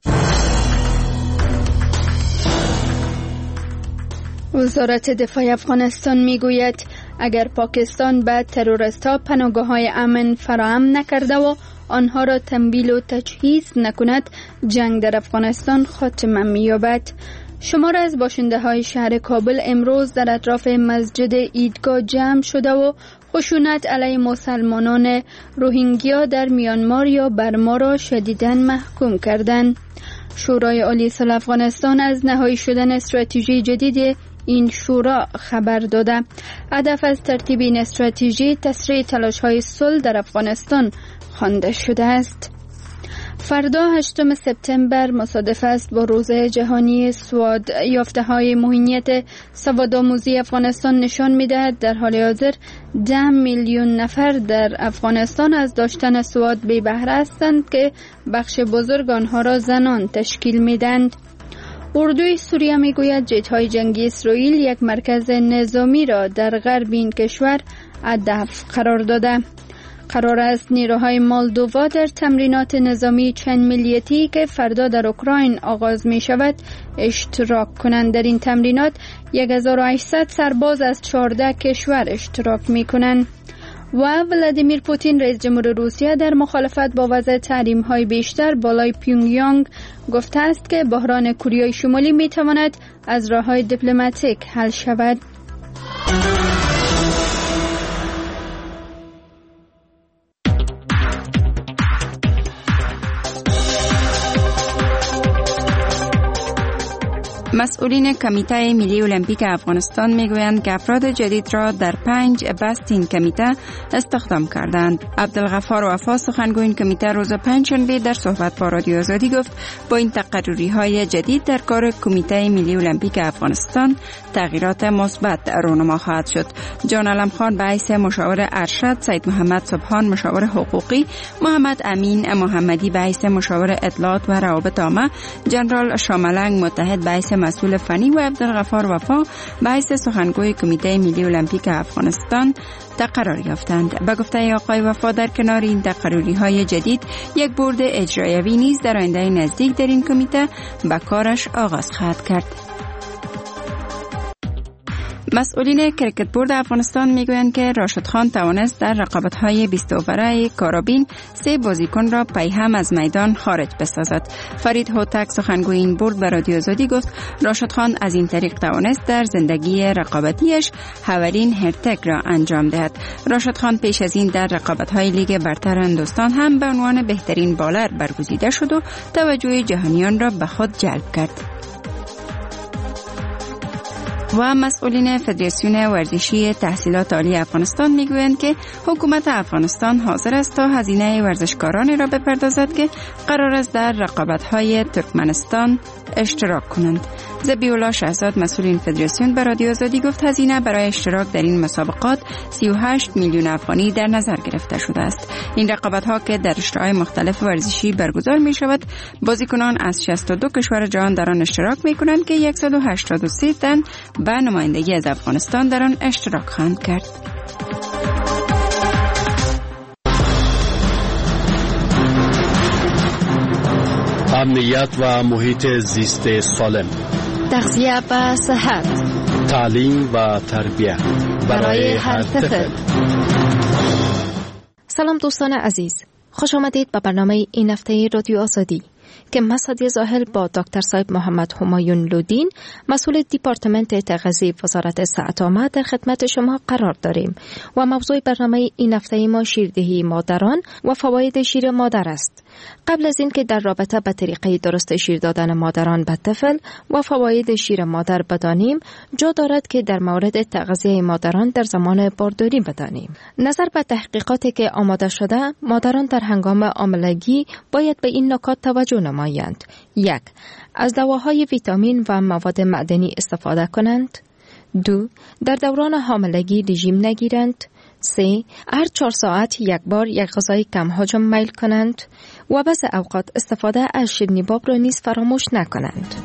وزارت دفاع افغانستان میگوید اگر پاکستان به تروریست‌ها پناهگاه‌های امن فراهم نکرده و آنها را تمویل و تجهیز نکند، جنگ در افغانستان خاتمه می‌یابد. شمار از باشنده های شهر کابل امروز در اطراف مسجد عیدگاه جمع شده و خشونت علیه مسلمانان روهینگیا در میانمار یا برما را شدیداً محکوم کردند. شورای عالی صلح افغانستان از نهایی شدن استراتژی جدید این شورا خبر داده. هدف از ترتیب این استراتژی تسریع تلاش‌های صلح در افغانستان خوانده شده است. فردا هشتم سپتامبر مصادف است با روز جهانی سواد. یافته‌های محیط سوادآموزی افغانستان نشان می‌دهد در حال حاضر ده میلیون نفر در افغانستان از داشتن سواد بی بهره هستند که بخش بزرگ آنها را زنان تشکیل می‌دهند. اردوی سوریه میگوید جت‌های جنگی اسرائیل یک مرکز نظامی را در غرب این کشور هدف قرار داده. قرار است نیروهای مولدووا در تمرینات نظامی چند ملیتی که فردا در اوکراین آغاز می شود اشتراک کنند. در این تمرینات هزار و هشتصد سرباز از چهارده کشور اشتراک می کنند. و ولادیمیر پوتین رئیس جمهور روسیه در مخالفت با وضع تحریم های بیشتر بالای پیونگیانگ گفته است که بحران کره شمالی می تواند از راه‌های دیپلماتیک حل شود. مسئولین کمیته ملی المپیک افغانستان میگویند که افراد جدید را در پنج بست این کمیته استخدام کردند. عبدالغفار وفا سخنگوی این کمیته روز پنجشنبه در صحبت با رادیو آزادی گفت با این تقرری های جدید در کار کمیته ملی المپیک افغانستان تغییرات مثبت رونما خواهد شد. جان علم خان به حیث مشاور ارشد، سید محمد سبحان مشاور حقوقی، محمد امین محمدی به حیث مشاور اطلاعات و روابط عامه، جنرال شاملنگ متحد به حیث مسئول فنی و عبدالغفار وفا به حیث سخنگوی کمیته ملی المپیک افغانستان تقرر یافتند. به گفته آقای وفا در کنار این تقرری های جدید یک بورد اجرایوی نیز در آینده نزدیک در این کمیته به کارش آغاز خواهد کرد. مسئولین کرکت بورد افغانستان میگویند که راشد خان توانست در رقابت‌های بیست اووره کارابین سه بازیکن را پیهم از میدان خارج بسازد. فرید هوتک سخنگوی این بورد به رادیو آزادی گفت راشد خان از این طریق توانست در زندگی رقابتیش هاولین هرتک را انجام دهد. راشد خان پیش از این در رقابت‌های لیگ برتر هندوستان هم به عنوان بهترین بالر برگزیده شد و توجه جهانیان را به خود جلب کرد. و مسئولین فدراسیون ورزشی تحصیلات عالی افغانستان میگویند که حکومت افغانستان حاضر است تا هزینه ورزشکارانی را بپردازد که قرار است در رقابت‌های ترکمنستان اشتراک کنند. ذبیح‌الله شهزاد مسئول این فدراسیون به رادیو آزادی گفت هزینه برای اشتراک در این مسابقات سی و هشت میلیون افغانی در نظر گرفته شده است. این رقابت‌ها که در رشته‌های مختلف ورزشی برگزار می‌شود، بازیکنان از شصت و دو کشور جهان در آن اشتراک می‌کنند که صد و هشتاد و سه تن به نمایندگی از افغانستان در آن اشتراک خواهند کرد. امنیت و محیط زیست سالم، تغذیه و صحت، تعلیم و تربیت برای هر طفل. سلام دوستان عزیز، خوش آمدید به برنامه این هفته رادیو آزادی که من سعدیه زاهل با دکتر صاحب محمد همایون لودین مسئول دیپارتمنت تغذیه وزارت صحت عامه در خدمت شما قرار داریم و موضوع برنامه این هفته ما شیردهی مادران و فواید شیر مادر است. قبل از این که در رابطه با طریقه درست شیر دادن مادران به طفل و فواید شیر مادر بدانیم، جا دارد که در مورد تغذیه مادران در زمان بارداری بدانیم. نظر به تحقیقاتی که آماده شده، مادران در هنگام حاملگی باید به این نکات توجه نمایند. یک، از دواهای ویتامین و مواد معدنی استفاده کنند. دو، در دوران حاملگی رژیم نگیرند. سه. هر چهار ساعت یک بار یک غذای کم حجم میل کنند و بعض اوقات استفاده از شیرینی باب را نیز فراموش نکنند.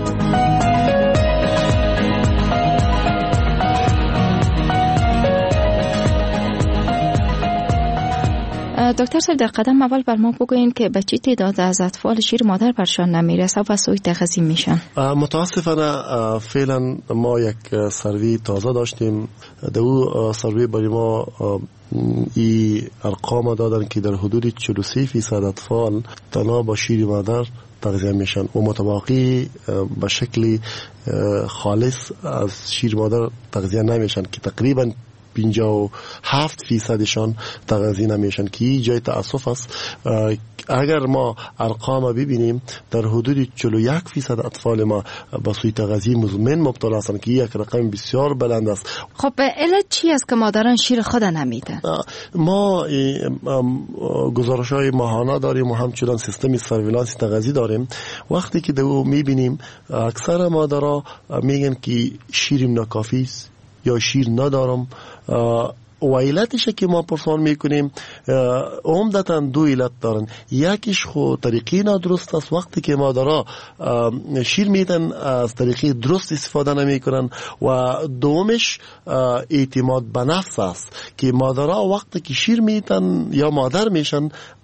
دکتر صاحب در قدم اول بر ما بگوین که به چه تعداد از اطفال شیر مادر برشان نمیرسه و سوی تغذیه میشن؟ متاسفانه فعلا ما یک سروی تازه داشتیم. در او سروی برای ما ای ارقام دادن که در حدود چهل و سه فیصد اطفال تنها با شیر مادر تغذیه میشن و متباقی به شکل خالص از شیر مادر تغذیه نمیشن که تقریبا پنجاه و هفت فیصدشان تغذیه نمیشن که جای تأسف است. اگر ما ارقام ببینیم در حدود چهل و یک فیصد اطفال ما با سوی تغذیه مزمن مبتلا هستند که یک رقم بسیار بلند است. خب علت چی است که مادران شیر خود نمیدن؟ ما گزارش های ماهانه داریم و همچنان سیستم سرویلانس تغذیه داریم. وقتی که دو میبینیم اکثر مادرها میگن که شیرم ناکافی است یا شیر ندارم و علتش که ما پرسان میکنیم عمدتاً دو علت دارن. یکیش خو طریقی نادرست است. وقتی که مادرها شیر میدن از طریقی درست استفاده نمیکنن و دومش اعتماد به نفس است که مادرها وقتی که شیر میدن یا مادر میشن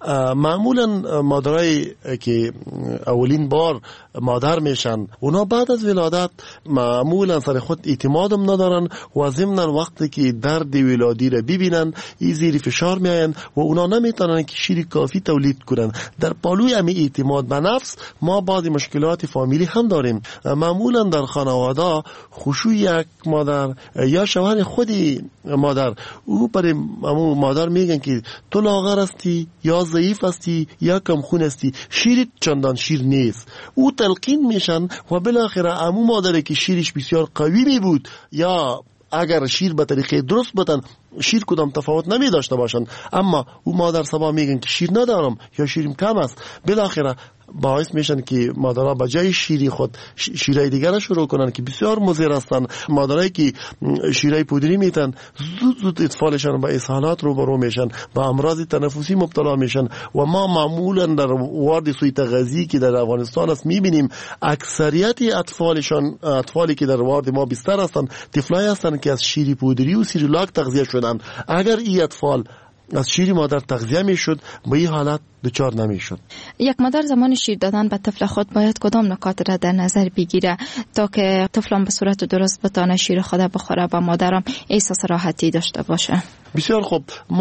معمولا مادرای که اولین بار مادر میشن اونا بعد از ولادت معمولا سر خود اعتمادم ندارن و ضمن وقتی که درد ولادی را ببینن ای زیر فشار میاین و اونا نمیتونن که شیر کافی تولید کنن. در پالوی امی اعتماد به نفس ما بعضی مشکلات فامیلی هم داریم. معمولا در خانواده خشوع یک مادر یا شوهر خودی مادر او برای مادر میگن که تو لاغر هستی یا ضعیف هستی یا کم خون هستی، شیر چندان شیر نیست. او تلقین میشن و بالاخره امو مادری که شیرش بسیار قوی می بود یا اگر شیر به طریقه درست بدن شیر کدام تفاوت نمی داشته باشن، اما او مادر سبا میگن که شیر ندارم یا شیرم کم است، بالاخره باعث میشن که مادرها به جای شیری خود شیرای دیگر شروع کنن که بسیار مضر هستن. مادرایی که شیرای پودری میتن زود زود اطفالشان با اسهالات روبرو میشن، با امراض تنفسی مبتلا میشن و ما معمولا در وارد سوی تغذیه که در افغانستان است میبینیم اکثریت اطفالشان اطفالی که در وارد ما بستر هستن طفلای هستن که از شیری پودری و سیریلاک تغذیه شدن. اگر این اطفال از شیر مادر تغذیه میشد به این حالت دچار نمیشد. یک مادر زمان شیر دادن به طفل خود باید کدام نکات را در نظر بگیره تا که طفلم به صورت درست بتونه شیر خود بخوره و مادرم احساس راحتی داشته باشه؟ بسیار خوب.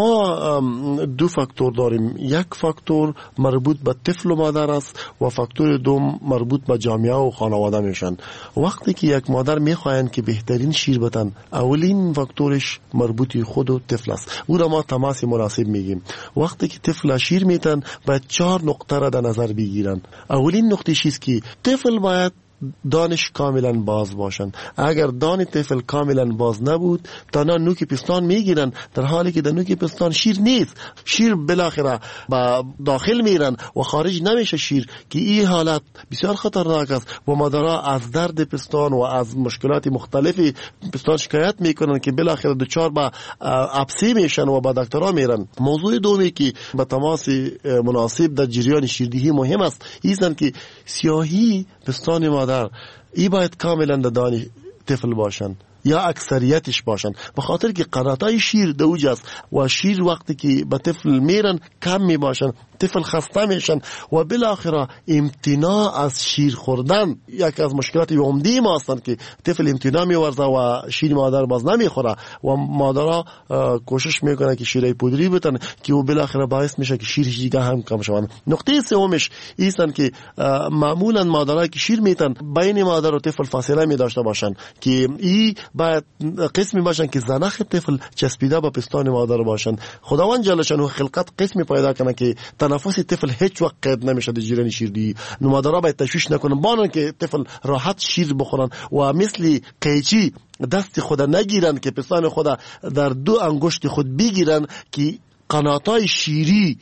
ما دو فاکتور داریم. یک فاکتور مربوط به طفل و مادر است و فاکتور دوم مربوط به جامعه و خانواده میشن. وقتی که یک مادر میخواین که بهترین شیر بدن اولین فاکتورش مربوط خود و طفل است. او را ما تماس مناسب میگیم. وقتی که طفل شیر میتن باید چهار نقطه را در نظر بگیرن. اولین نقطه چیست که طفل باید دانش کاملا باز باشن. اگر دان طفل کاملا باز نبود تنها نوک پستان میگیرن در حالی که در نوک پستان شیر نیست. شیر بالاخره با داخل میرن و خارج نمیشه شیر که این حالت بسیار خطرناک است و مادرها از درد پستان و از مشکلات مختلفی پستان شکایت میکنن که بالاخره دچار با ابسی میشن و با دکترها میرن. موضوع دومی که با تماس مناسب در جریان شیردهی مهم است ایستن که سیاهی پستان مادر ای باید کاملا دانی طفل باشن یا اکثریتش باشن، به خاطر که قناتای شیر دوج است و شیر وقتی که به طفل میرن کم می باشن طفل خسته میشن و بالاخره امتناع از شیر خوردن یک از مشکلات عمده ما هستند که طفل امتناع میورزه و شیر مادر باز نمیخوره و مادرها کوشش میکنه که شیرای پودری بدن که او بالاخره باعث میشه که شیرش دیگه هم کم شوند. نقطه سومش ایستن که معمولا مادرها که شیر میتن بین مادر و طفل فاصله می داشته باشن که ای باید قسمی باشن که زنخ طفل چسبیده با پستان مادر باشن. خداوند جل شانه خلقت قسمی پیدا کنه که تنفس طفل هیچ وقت قید نمیشه در جریان شیردهی. نو مادرها باید تشویش نکنن بانن که طفل راحت شیر بخورن و مثل قیچی دست خود نگیرن که پستان خود در دو انگشت خود بگیرن که قناتای شیری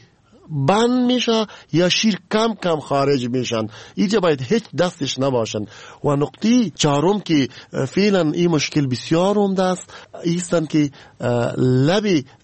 بند میشه یا شیر کم کم خارج میشن. اینجا باید هیچ دستش نباشن. و نقطه چهارم که فعلا این مشکل بسیار عمده است ایستن که لب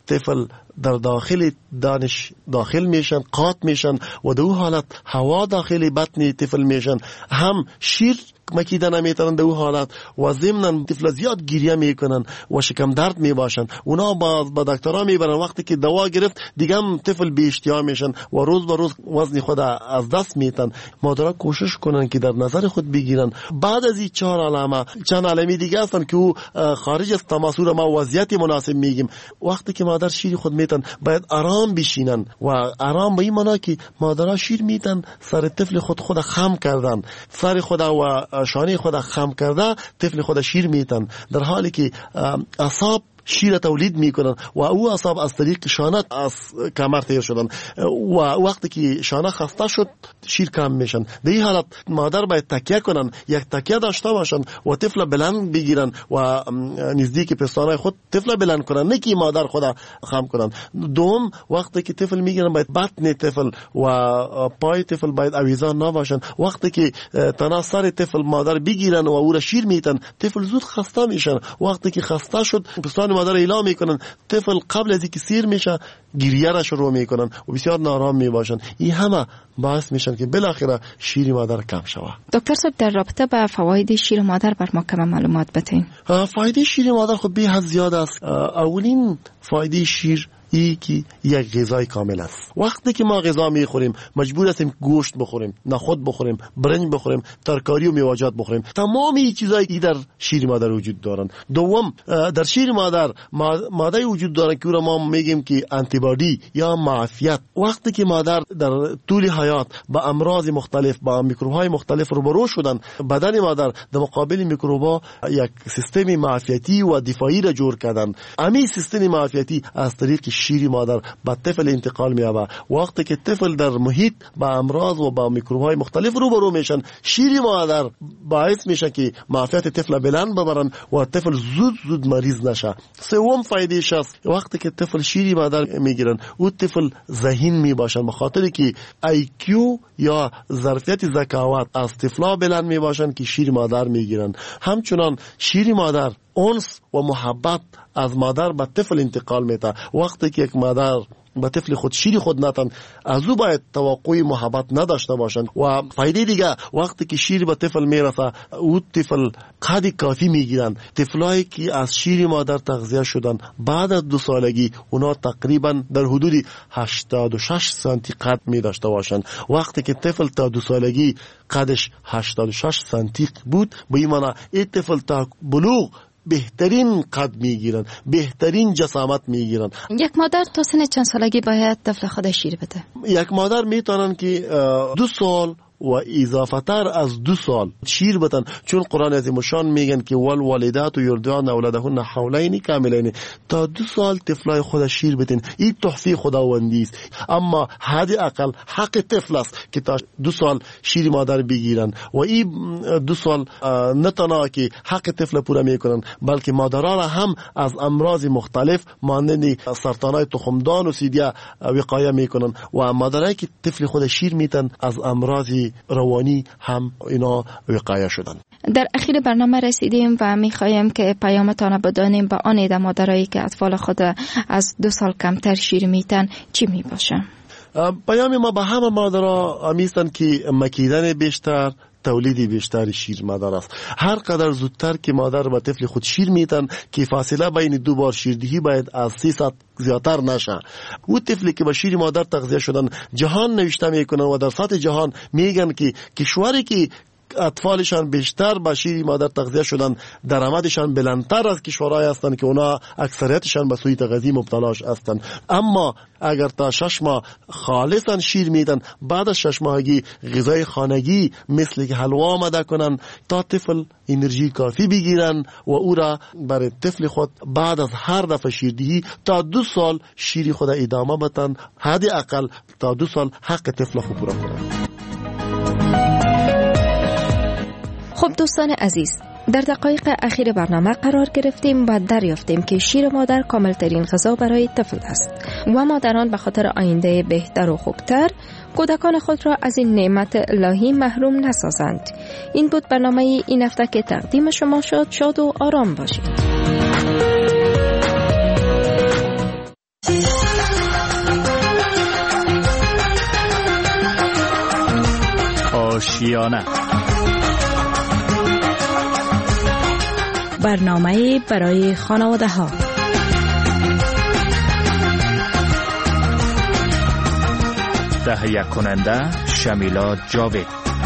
طفل در داخل دانش داخل میشن، قاط میشن و در حالت هوا داخل بطن طفل میشن، هم شیر مکیده نمیتونن در حالت و ضمن طفل زیاد گریه میکنن و شکم درد میباشن. اونا باز با دکترها میبرن، وقتی که دوا گرفت دیگه هم طفل بی اشتها میشن و روز به روز وزن خود از دست میتن. مادرها کوشش کنن که در نظر خود بگیرن. بعد از این چهار علامه چند علامه دیگه هستن که او خارج از تماسور ما وضعیت مناسب میگیم. وقتی که مادر شیر خود میتن باید آرام بشینن و آرام به این معنا که مادرها شیر میتن سر طفل خود خود خم کردن، سر خود و شانه خود خم کرده طفل خود شیر میتن، در حالی که اعصاب شیر تولید میکنن و او اعصاب از طریق شانه از کمر تیر شدن و وقتی که شانه خسته شد شیر کم میشن. در این حالت مادر باید تکیه کنن، یک تکیه داشته باشن و طفل بلند بگیرن و نزدیک پستانه خود طفل بلند کنن، نه که مادر خود خم کنن. دوم وقتی که طفل میگیرن باید بطن طفل و پای طفل باید آویزان نباشن. وقتی که تنها سر طفل مادر بگیرن و او را شیر میتن طفل زود خسته میشن. وقتی که خسته شد پستان مادر اعلام میکنن، طفل قبل از اینکه سیر میشه گریه را شروع میکنن و بسیار نارام میباشن. این همه باعث میشن که بالاخره شیر مادر کم شود. دکتر صاحب در رابطه با فواید شیر مادر بر ما کم معلومات بدین. فایده شیر مادر خب به حد زیاد است. اولین فایده شیر ای که یک غذای کامل است. وقتی که ما غذا میخوریم مجبور هستیم گوشت بخوریم، نخود بخوریم، برنج بخوریم، ترکاری و میوه‌جات بخوریم. تمام این چیزایی که در شیر مادر وجود دارند. دوم در شیر مادر ماده وجود دارند که ما میگیم که آنتی بادی یا معافیت. وقتی که مادر در طول حیات با امراض مختلف با میکروب‌های مختلف روبرو شدن، بدن مادر در مقابل میکروب‌ها یک سیستم معافیتی و دفاعی را جور کردن. همین سیستم معافیتی از طریق شیر مادر با طفل انتقال می‌یابه. وقتی که طفل در محیط با امراض و با میکروب‌های مختلف روبرو میشن، شیر مادر باعث میشه که معافیت طفل بلند ببرن و طفل زود زود مریض نشه. سوم فایدهش است وقتی که طفل شیر مادر میگیرن او طفل ذهین میباشن، به خاطر که آی کیو یا ظرفیت ذکاوت از طفلا بلند میباشن که شیر مادر میگیرن. همچنان شیر مادر انس و محبت از مادر به طفل انتقال میده. وقتی که یک مادر به طفل خود شیر خود نتن، از او باید توقع محبت نداشته باشند. و فایده دیگه وقتی که شیر به طفل میرسه او طفل قد کافی میگیرن. طفلایی که از شیر مادر تغذیه شدن بعد از دو سالگی اونا تقریبا در حدود هشتاد و شش سانتی قد می داشته باشند. وقتی که طفل تا دو سالگی قدش هشتاد و شش سانتی بود، به این معنی این طفل تا بلوغ بهترین قد میگیرن، بهترین جسامت میگیرن. یک مادر تا سن چند سالگی باید طفل خود شیر بده؟ یک مادر میتونن که دو سال و اضافه تر از دو سال شیر بدن، چون قرآن عظیم شان میگن که والوالدات یرضعن اولادهن حولین کاملین. تا دو سال طفلای خود شیر بدن، این تحفه خداوندی است. اما حد اقل حق طفل است که تا دو سال شیر مادر بگیرن و این دو سال نه تنها که حق طفل پورا میکنن بلکه مادرها را هم از امراض مختلف مانند سرطانای تخمدان و سیدیا وقایه میکنن و مادرایی که طفل خود شیر میتن از امراض روانی هم اینا وقایه شدن. در اخیر برنامه رسیدیم و میخوایم که پیامتان بدانیم به آن ایده مادرایی که اطفال خود از دو سال کمتر شیر میتن چی میباشه؟ پیام ما به همه مادرها همیستن که مکیدن بیشتر، تولید بیشتر شیر مادر است. هر قدر زودتر که مادر به طفل خود شیر میتن که فاصله بین دو بار شیردهی باید از سی ساعت زیادتر نشه. او طفلی که با شیر مادر تغذیه شدن جهان نوشته میکنن و در سطح جهان میگن که کشوری که اطفالشان بیشتر با شیر مادر تغذیه شدن درآمدشان بلندتر از کشورهای هستند که اونا اکثریتشان به سوی تغذیه مبتلاش هستند. اما اگر تا شش ماه خالصا شیر میدن، بعد از شش ماهگی غذای خانگی مثل که حلوا آماده کنن تا طفل انرژی کافی بگیرن و او را برای طفل خود بعد از هر دفعه شیردهی تا دو سال شیری خود ادامه بدن. حد اقل تا دو سال حق طفل خود پورا کنن. خب دوستان عزیز، در دقایق اخیر برنامه قرار گرفتیم و دریافتیم که شیر مادر کاملترین غذا برای طفل است و مادران به خاطر آینده بهتر و خوبتر کودکان خود را از این نعمت الهی محروم نسازند. این بود برنامه این هفته که تقدیم شما شد. شاد و آرام باشید. آشیانه. برنامه برای خانواده ها. تهیه کننده شمیلا جاوید.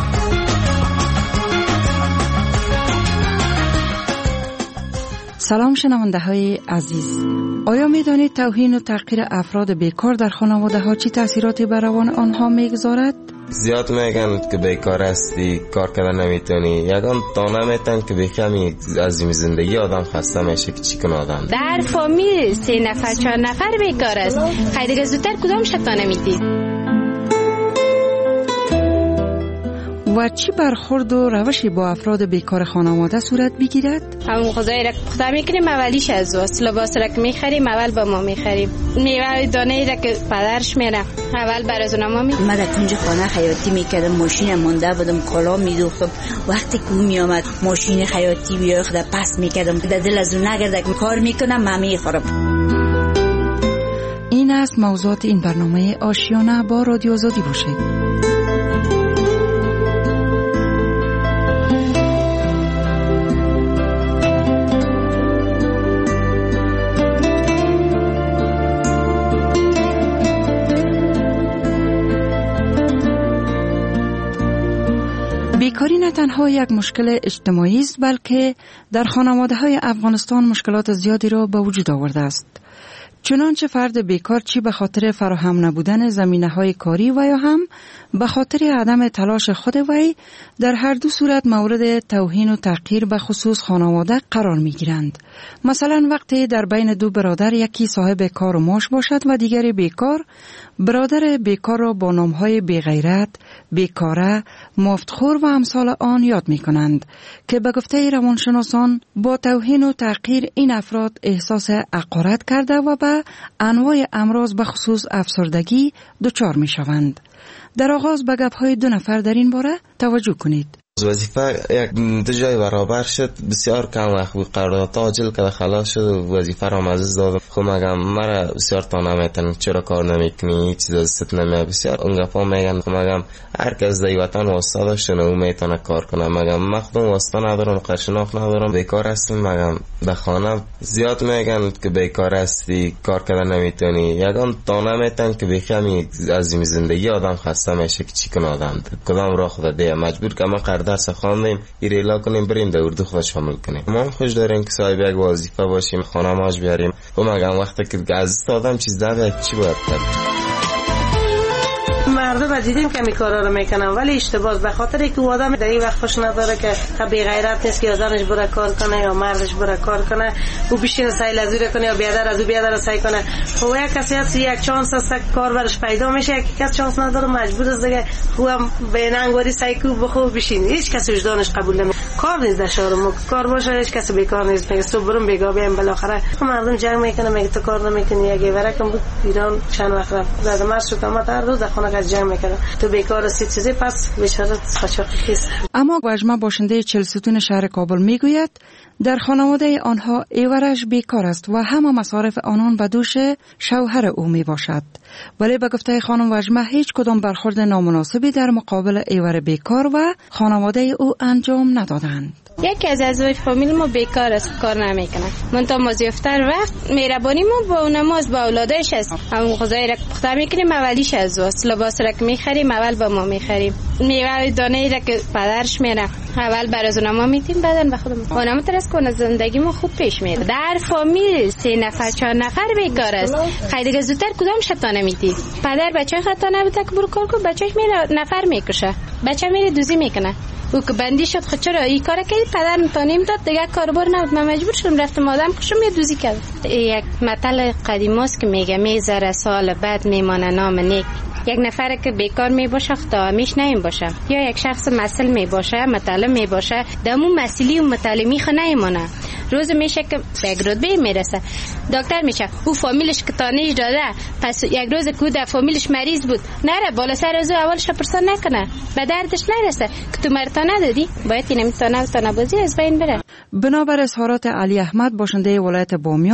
سلام شنونده های عزیز. آیا می دانید توهین و تحقیر افراد بیکار در خانواده ها چی تأثیراتی بر روان آنها میگذارد؟ زیاد میگن که بیکار هستی، کار کردن نمیتونی. یگان دانه میتن که بخمی از این زندگی آدم خسته میشه که چی کنه آدم. در فامیل سه نفر چهار نفر بیکار است. خیلی زودتر کدام شتا نمیدید؟ و چی برخورد و روشی با افراد بیکار خانواده صورت بگیرد؟ همون غذای را که پخته میکنیم اولیش از واست، لباس را که میخریم اول با ما میخریم، میوه دانه را که پدرش میره اول برای اونا ما میخریم. من در کنج خانه خیاطی میکردم، ماشین مونده بودم، کالا میدوختم. وقتی که میامد ماشین خیاطی بیای خدا پس میکردم، در دل از اون نگرده که کار میکنم من میخورم. این است موضوعات این برنامه آشیانه با رادیو آزادی باشید. بیکاری نه تنها یک مشکل اجتماعی است، بلکه در خانواده‌های افغانستان مشکلات زیادی را به وجود آورده است. چنانچه فرد بیکار چی به خاطر فراهم نبودن زمینه‌های کاری و یا هم به خاطر عدم تلاش خود وی در هر دو صورت مورد توهین و تحقیر به خصوص خانواده قرار می‌گیرند. مثلا وقتی در بین دو برادر یکی صاحب کار و معاش باشد و دیگری بیکار، برادر بیکار را با نام‌های بی‌غیرت، بیکاره، مفتخور و امثال آن یاد می‌کنند که به گفته روانشناسان با توهین و تحقیر این افراد احساس حقارت کرده و به انواع امراض به خصوص افسردگی دچار می‌شوند. در آغاز به گپ‌های دو نفر در این باره توجه کنید. وظیفه یک دو جای برابر شد، بسیار کم وقت بود، قرارداد عاجل که خلاص شد و وظیفه را مزز داد. خب مگم مرا بسیار تا نمیتن چرا کار نمیکنی، هیچ چیز ست نمیاد. بسیار اون گپا میگن خب مگم هر کس در وطن واسطه داشته و میتونه کار کنه. مگم من خودم واسطه ندارم، قرشناخت ندارم، بیکار هستم. مگم به خانه زیاد میگن که بیکار هستی، کار کردن نمیتونی. یگان تا نمیتن که بخمی از این زندگی آدم خسته میشه که چی کنه آدم. کدام راه خود ده مجبور که ما درس خواندیم ایریلا کنیم بریم در اردو خود شامل کنیم. ما هم خوش داریم که صاحب یک وظیفه باشیم، خانه ماش بیاریم. و مگم وقتی که از آدم چیز ده چی باید کرد؟ مردم دیدیم که می کارا رو میکنن ولی اشتباه، به خاطر اینکه او آدم در این وقت خوش نداره که بی غیرت نیست که زنش بره کار کنه یا مردش بره کار کنه، او بشینه سیل از او کنه یا بیادر از او بیادر سعی کنه. خب یک کسی هست یک چانس است کار برش پیدا میشه، یک کس چانس نداره مجبور است دیگه خو هم به ننگواری سعی کو بخو بشین. هیچ کسی وجدانش قبول نمیکنه. کار نیست در شهر کار باشه، هیچ کسی بیکار نیست. میگه صبح برم بیگا بیام بالاخره مردم جنگ میکنه، میگه تو کار نمیکنی. یک ورکم بود ایران چند وقت رفت زد مرد شد اما هر روز در خونه جنگ میکنه، تو بیکار هستی چیزی پس بیچاره خشاقی کیست. اما وجمه باشنده چهلستون شهر کابل میگوید در خانواده آنها ایورش بیکار است و همه مصارف آنان به دوش شوهر او می باشد. ولی به گفته خانم وجمه هیچ کدام برخورد نامناسبی در مقابل ایور بیکار و خانواده او انجام ندادند. یکی از اعضای فامیل ما بیکار است، کار نمیکنه. من تا مازیفتر وقت مهربانی ما با نماز با اولادش است. همون غذای را که پخته میکنیم اولیش از واست، لباس را که میخریم اول با ما میخریم، میوه دانه را که پدرش میره اول برای اونا ما میدیم بعدن به خودمون. اونم ترس کنه زندگی ما خوب پیش میره. در فامیل سه نفر چهار نفر بیکار است. خیلی زودتر کدام شتا نمیدید؟ پدر بچه خطا نبوده که برو کار کن، بچه‌ش میره نفر میکشه، بچه میره دوزی میکنه. او که بندی شد خود چرا این کار کردی؟ پدر نتانیم داد دیگه کاربار نبود، من مجبور شدم رفتم آدم کشم یه دوزی کرد. یک مثل قدیم است که میگه میذاره سال بعد میمانه نام نیک. یک نفر که بیکار می باشه خدا همیش نیم باشه، یا یک شخص مسئول می باشه مطالب می باشه دمون مسئولی و مطالمی خو نیمانه. روز میشه که به یک رتبه میرسه دکتر میشه، او فامیلش که تانیج داده، پس یک روز که در فامیلش مریض بود نره بالا سر از اولش پرسان نکنه، به دردش نرسه که تو مرتا ندادی باید اینم تانه و تانه بازی از بین بره. بنابر اظهارات علی احمد باشنده ولایت بامیان،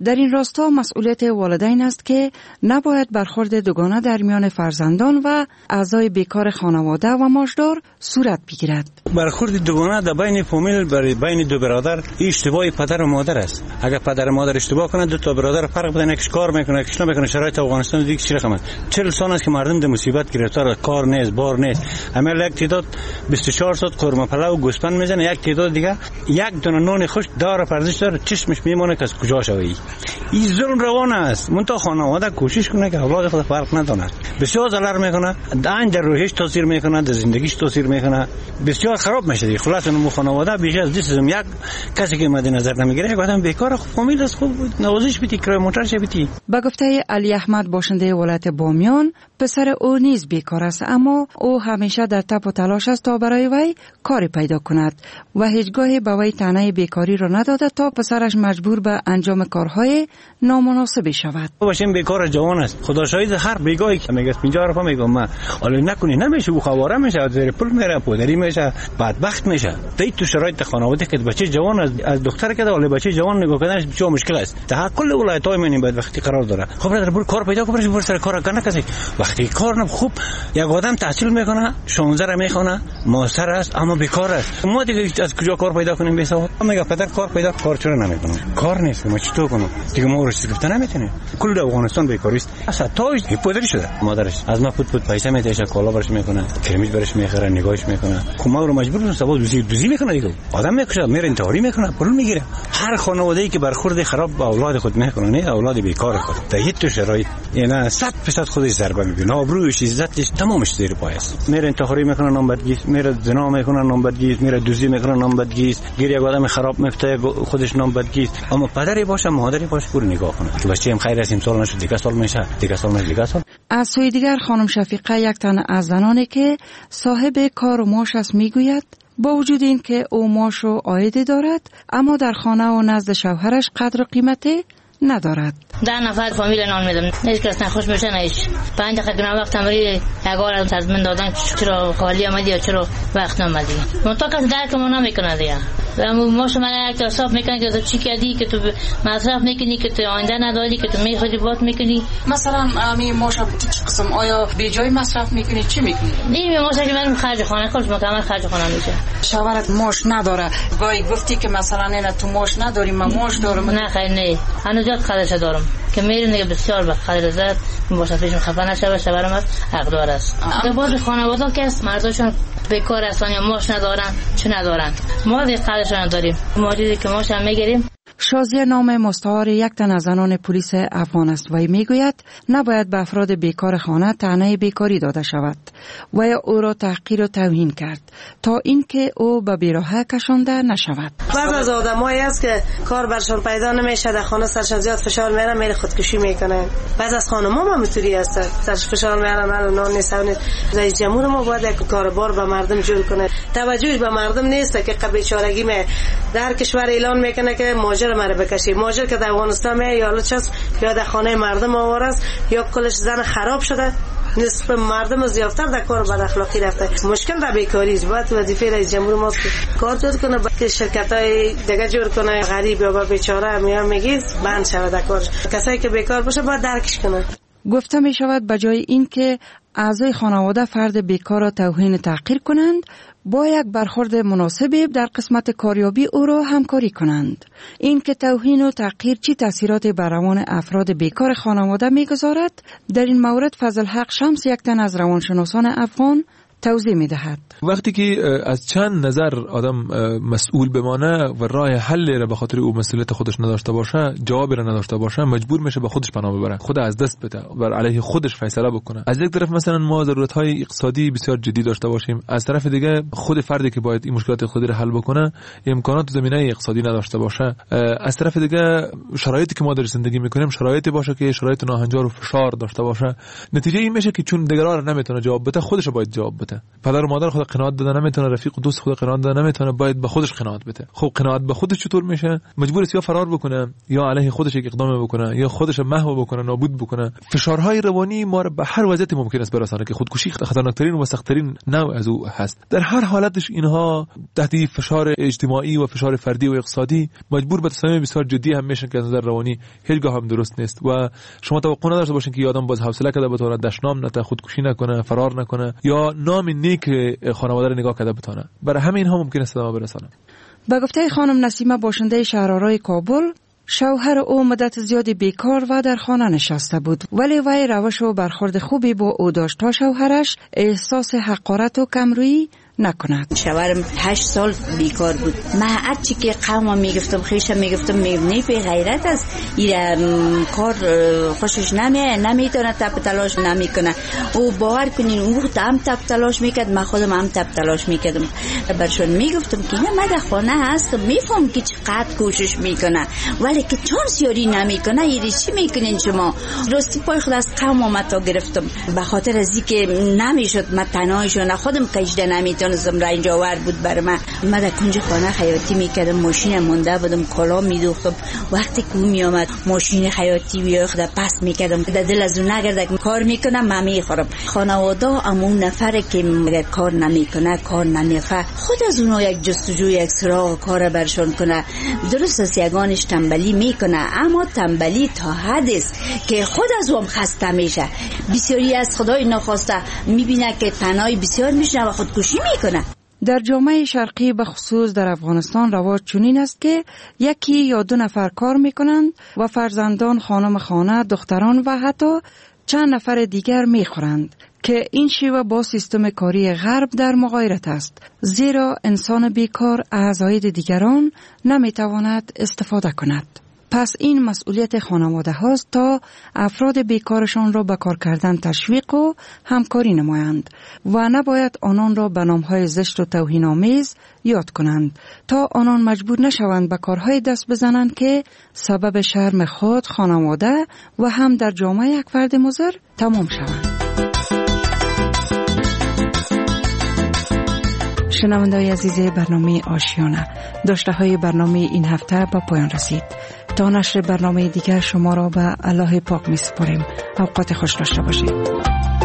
در این راستا مسئولیت والدین است که نباید برخورد دوگانه در میان فرزندان و اعضای بیکار خانواده و ماجدار صورت بگیرد. برخورد دوگانه در بین فامیل برای بین دو برادر اشتباه پدر و مادر است. اگر پدر و مادر اشتباه کنند دو تا برادر فرق بدن، یکیش کار میکنه یکیش نمیکنه. شرایط افغانستان دیگه چی رقم است؟ چهل سال است که مردم در مصیبت گرفتار، کار نیست، بار نیست. اما یک تعداد بیست و چهار ساعت قرمه پلو و گوسفند میزنه، یک تعداد دیگه یک دونه نان خوش داره پردیش داره، چشمش میمونه که از کجا شوی. این ظلم روان است. منتها خانواده کوشش کنه که اولاد خود فرق نداند. بسیار ضرر میکنه، دائم در روحش تاثیر میکنه، در زندگیش تاثیر میکنه، بسیار خراب میشه. خلاص اون خانواده بیش از دیسم یک کسی که مد نظر نمیگیره، یک آدم بیکار فامیل است، خوب نوازش بیتی کرای موتورش بیتی. با گفته علی احمد باشنده ولایت بامیان، پسر او نیز بیکار است، اما او همیشه در تپ و تلاش است تا برای وی کاری پیدا کند و هیچگاهی به وی طعنه بیکاری را نداده تا پسرش مجبور به انجام کارهای نامناسبی شود. باشیم بیکار جوان است. خدا شاهد هر بیگاهی که میگه اینجا رو میگم ما حالا نکنی نمیشه، او خواره میشه، زیر پل میره، پدری میشه، بدبخت میشه. دی تو شرایط خانواده که بچه جوان از از دختر که ولی بچه جوان نگاه کردنش بسیار مشکل است. تا کل ولایت‌های من بدبختی قرار داره. خب برادر برو کار پیدا کن، برو سر کار کنه. کسی وقتی کار نه خوب یک آدم تحصیل میکنه، شانزده را میخونه، ماستر است اما بیکار است. ما دیگه از کجا کار پیدا کنیم؟ بیسواد میگه پدر کار پیدا، کار چرا نمیکنه؟ کار نیست، ما چطور کنم؟ دیگه ما روش گرفتن نمیتونیم. کل افغانستان بیکاری است. اصلا تاج پدری شده. مادرش از ما پود پود پیسه میتیشه، کالا برش میکنه، کرمیز برش میخره، نگاهش میکنه. خب ما رو مجبور میکنه سبب دوزی دوزی میکنه دیگه. آدم میکشه، میره انتحاری میکنه، پول میگیره. هر خانواده‌ای که برخورد خراب با اولاد خود میکنه، نه اولاد بیکار خود. در هیچ تو شرایط یعنی صد درصد خودش ضربه میبینه. آبروش، عزتش تمامش زیر پای است. میره انتحاری میکنه، نامبدگی، میره زنا میکنه، نامبدگی، میره دوزی میکنه، نامبدگی، گیر یک آدم خراب میفته، خودش نامبدگی. اما پدری باشه، مادری باشه، برو نگاه کنه که بچه‌م خیر است، امسال نشد، دیگه سال میشه، دیگه سال میشه، دیگه سال. از سوی دیگر خانم شفیقه یک تن از زنانی که صاحب کار و معاش است میگوید با وجود این که او معاش و عایدی دارد، اما در خانه و نزد شوهرش قدر و قیمتی ندارد. ده نفر فامیل نان میدم، هیچ کس نخوش میشه، هیچ پنج دقیقه وقت تمری یگار از تضمین دادن چرا خالی آمدی یا چرا وقت نمیدی. منتها کس درک ما نمیکنه دیگه. ما شما یک حساب میکنه که تو چی کردی، که تو مصرف میکنی، که تو آینده نداری، که تو میخوری بات میکنی. مثلا امی ماشا چه قسم آیا به جای مصرف میکنی، چی میکنی؟ این ماشا که من خرج خانه کارش مکمل خرج خانه میشه. شوهرت ماش نداره، گاهی گفتی که مثلا نه تو ماش نداری، من ماش دارم. نه خیر نه، هنوز زیاد خرج دارم که میرن دیگه بسیار به خرج زد باشه، پیشم خفه نشه، شوهرم است حقدار است. در بعضی خانواده که مرداشون بیکار هستن یا ماش ندارن، چه ندارن، ما دیگه خرجشون نداریم، ما دیگه که ماش هم میگیریم. شازیه نام مستعار یک تن از زنان پلیس افغان است و میگوید نباید به افراد بیکار خانه طعنه بیکاری داده شود و یا او را تحقیر و توهین کرد تا اینکه او به بیراهه کشانده نشود. بعض از آدمایی است که کار برشون پیدا نمیشه، در خانه سرشان زیاد فشار میاره، میره خودکشی میکنه. بعض از خانم‌ها هم اینطوری هستن، سرش فشار میاره، نان نیست، رئیس جمهور ما باید یک کاربار به مردم جور کنه. توجهش به مردم نیست که بیچارگی می در کشور اعلان میکنه که ماجر مره بکشی. ماجر که در افغانستان می یا لچس یا در خانه مردم آوار است یا کلش زن خراب شده، نصف مردم زیافتر در کار بد اخلاقی رفته. مشکل در بیکاری است. باید وظیفه رئیس جمهور ما کار جور کنه که شرکت‌های دیگه جور کنه، غریب یا بیچاره میام میگید بند شود در کار. کسایی که بیکار باشه باید درکش کنه. گفته می شود بجای این که اعضای خانواده فرد بیکار را توهین تحقیر کنند، با یک برخورد مناسبی در قسمت کاریابی او را همکاری کنند. این که توهین و تحقیر چی تاثیراتی بر روان افراد بیکار خانواده میگذارد، در این مورد فضل حق شمس یک تن از روانشناسان افغان توضیح می دهد. وقتی که از چند نظر آدم مسئول بمانه و راه حل را به خاطر او مسئولیت خودش نداشته باشه، جواب را نداشته باشه، مجبور میشه به خودش پناه ببره، خود از دست بده، بر علیه خودش فیصله بکنه. از یک طرف مثلا ما ضرورت‌های اقتصادی بسیار جدی داشته باشیم، از طرف دیگه خود فردی که باید این مشکلات اقتصادی را حل بکنه امکانات زمینه اقتصادی نداشته باشه. از طرف دیگه شرایطی که ما در زندگی میکنیم شرایطی باشه که شرایط ناهنجار و فشار داشته باشه. نتیجه این میشه که چون دیگران نمیتونه جواب بده، خودش باید جواب بده. قناعته. پدر و مادر خود قناعت داده نمیتونه، رفیق و دوست خود قناعت داده نمیتونه، باید به خودش قناعت بده. خب قناعت به خودش چطور میشه؟ مجبور است یا فرار بکنه یا علیه خودش یک اقدام بکنه یا خودش محو بکنه، نابود بکنه. فشارهای روانی ما رو به هر وضعیتی ممکن است برسانه که خودکشی خطرناکترین و سخت‌ترین نوع از او هست. در هر حالتش اینها تحت فشار اجتماعی و فشار فردی و اقتصادی مجبور به تصمیم بسیار جدی هم میشن که از نظر روانی هیچگاه هم درست نیست و شما توقع نداشته باشین که آدم باز حوصله کرده بتونه دشنام نته، خودکشی نکنه، فرار نکنه یا نام نیک خانواده رو نگاه کرده بتونه. برای همین ها ممکن است ادامه برسانه. به گفته خانم نسیمه باشنده شهرآرای کابل، شوهر او مدت زیادی بیکار و در خانه نشسته بود، ولی وی روش و برخورد خوبی با او داشت تا شوهرش احساس حقارت و کمرویی نکند. شوهرم هشت سال بیکار بود. من هرچی که قومم میگفتم، خیشم میگفتم، میبینی به غیرت است، ایره کار خوشش نمیه، نمیتونه تپ تلاش نمیکنه. او باور کنین او هم تپ تلاش میکرد، من خودم هم تپ تلاش میکردم. برشون میگفتم که نه من در خانه هستم، میفهم که چقدر کوشش میکنه، ولی که چانس یاری نمیکنه. ایره چی میکنین شما؟ راستی پای خود از قومم تا گرفتم به خاطر از اینکه نمیشد من تنهایشون خودم کشیده نمیتونم زم را اینجا ور بود بر من. من در کنج خانه خیاطی میکردم، ماشین مونده بودم، کالا میدوختم. وقتی که میامد ماشین خیاطی بیاخته پس میکردم، در دل از اون نگرده که کار میکنم من میخورم. خانواده امون نفره که مگر کار نمیکنه، کار نمیفه، خود از اونها یک جستجو یک سراغ کار برشون کنه. درست است یگانش تنبلی میکنه، اما تنبلی تا حدی است که خود از اون خسته میشه. بسیاری از خدای ناخواسته میبینه که تنهایی بسیار میشه و خودکشی میکنه. در جامعه شرقی به خصوص در افغانستان رواج چنین است که یکی یا دو نفر کار میکنند و فرزندان خانم خانه، دختران و حتی چند نفر دیگر میخورند که این شیوه با سیستم کاری غرب در مغایرت است، زیرا انسان بیکار از عاید دیگران نمیتواند استفاده کند. پس این مسئولیت خانواده هاست تا افراد بیکارشان را به کار کردن تشویق و همکاری نمایند و نباید آنان را به نامهای زشت و توهین‌آمیز یاد کنند تا آنان مجبور نشوند به کارهای دست بزنند که سبب شرم خود، خانواده و هم در جامعه یک فرد مضر تمام شوند. شنونده‌های عزیز برنامه آشیانه، داشته های برنامه این هفته به پایان رسید. تا نشر برنامه دیگر شما را به الله پاک می سپاریم. اوقات خوش داشته باشید.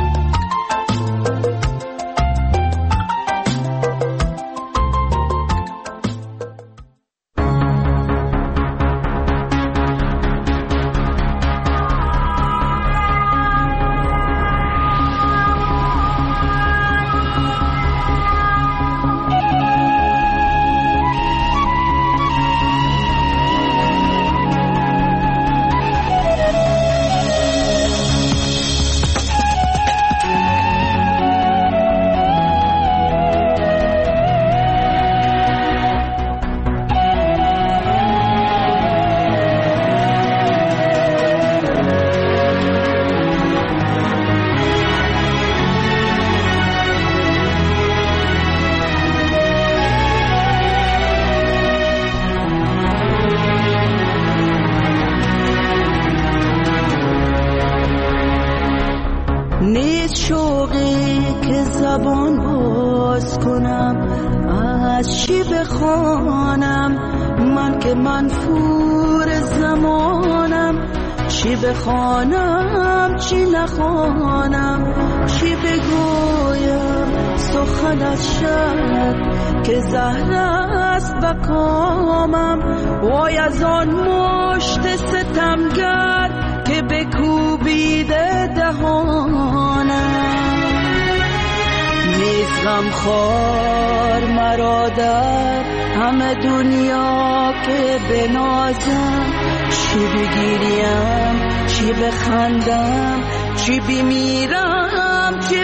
بخوانم چی نخوانم، چی بگویم سخن از شب که زهر است به کامم. وای از آن مشت ستمگر که بکوبیده دهانم. نیز غمخوار مرا در همه دنیا که بنازم، چی بگیریم چی بخندم، چی بمیرم چی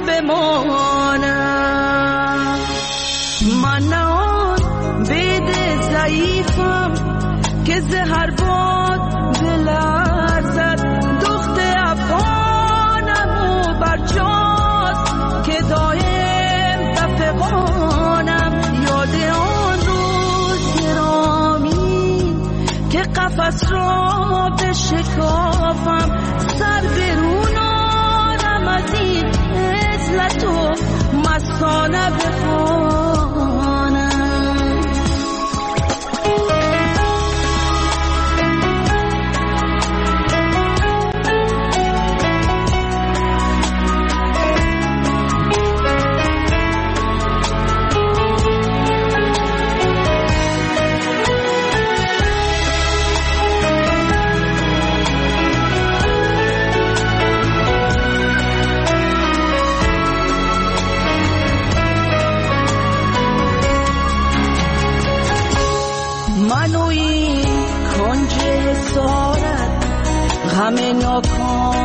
بمانم. من آن بید ضعیفم که زهر باد بلرزد، دخت افغانم و برجاست که دایم دفقانم. یاد آن روز گرامی که قفس را به شکافم، سر برونانم از این عزلت و مستانه بخوانم. منو این کنج سارت غم ناکام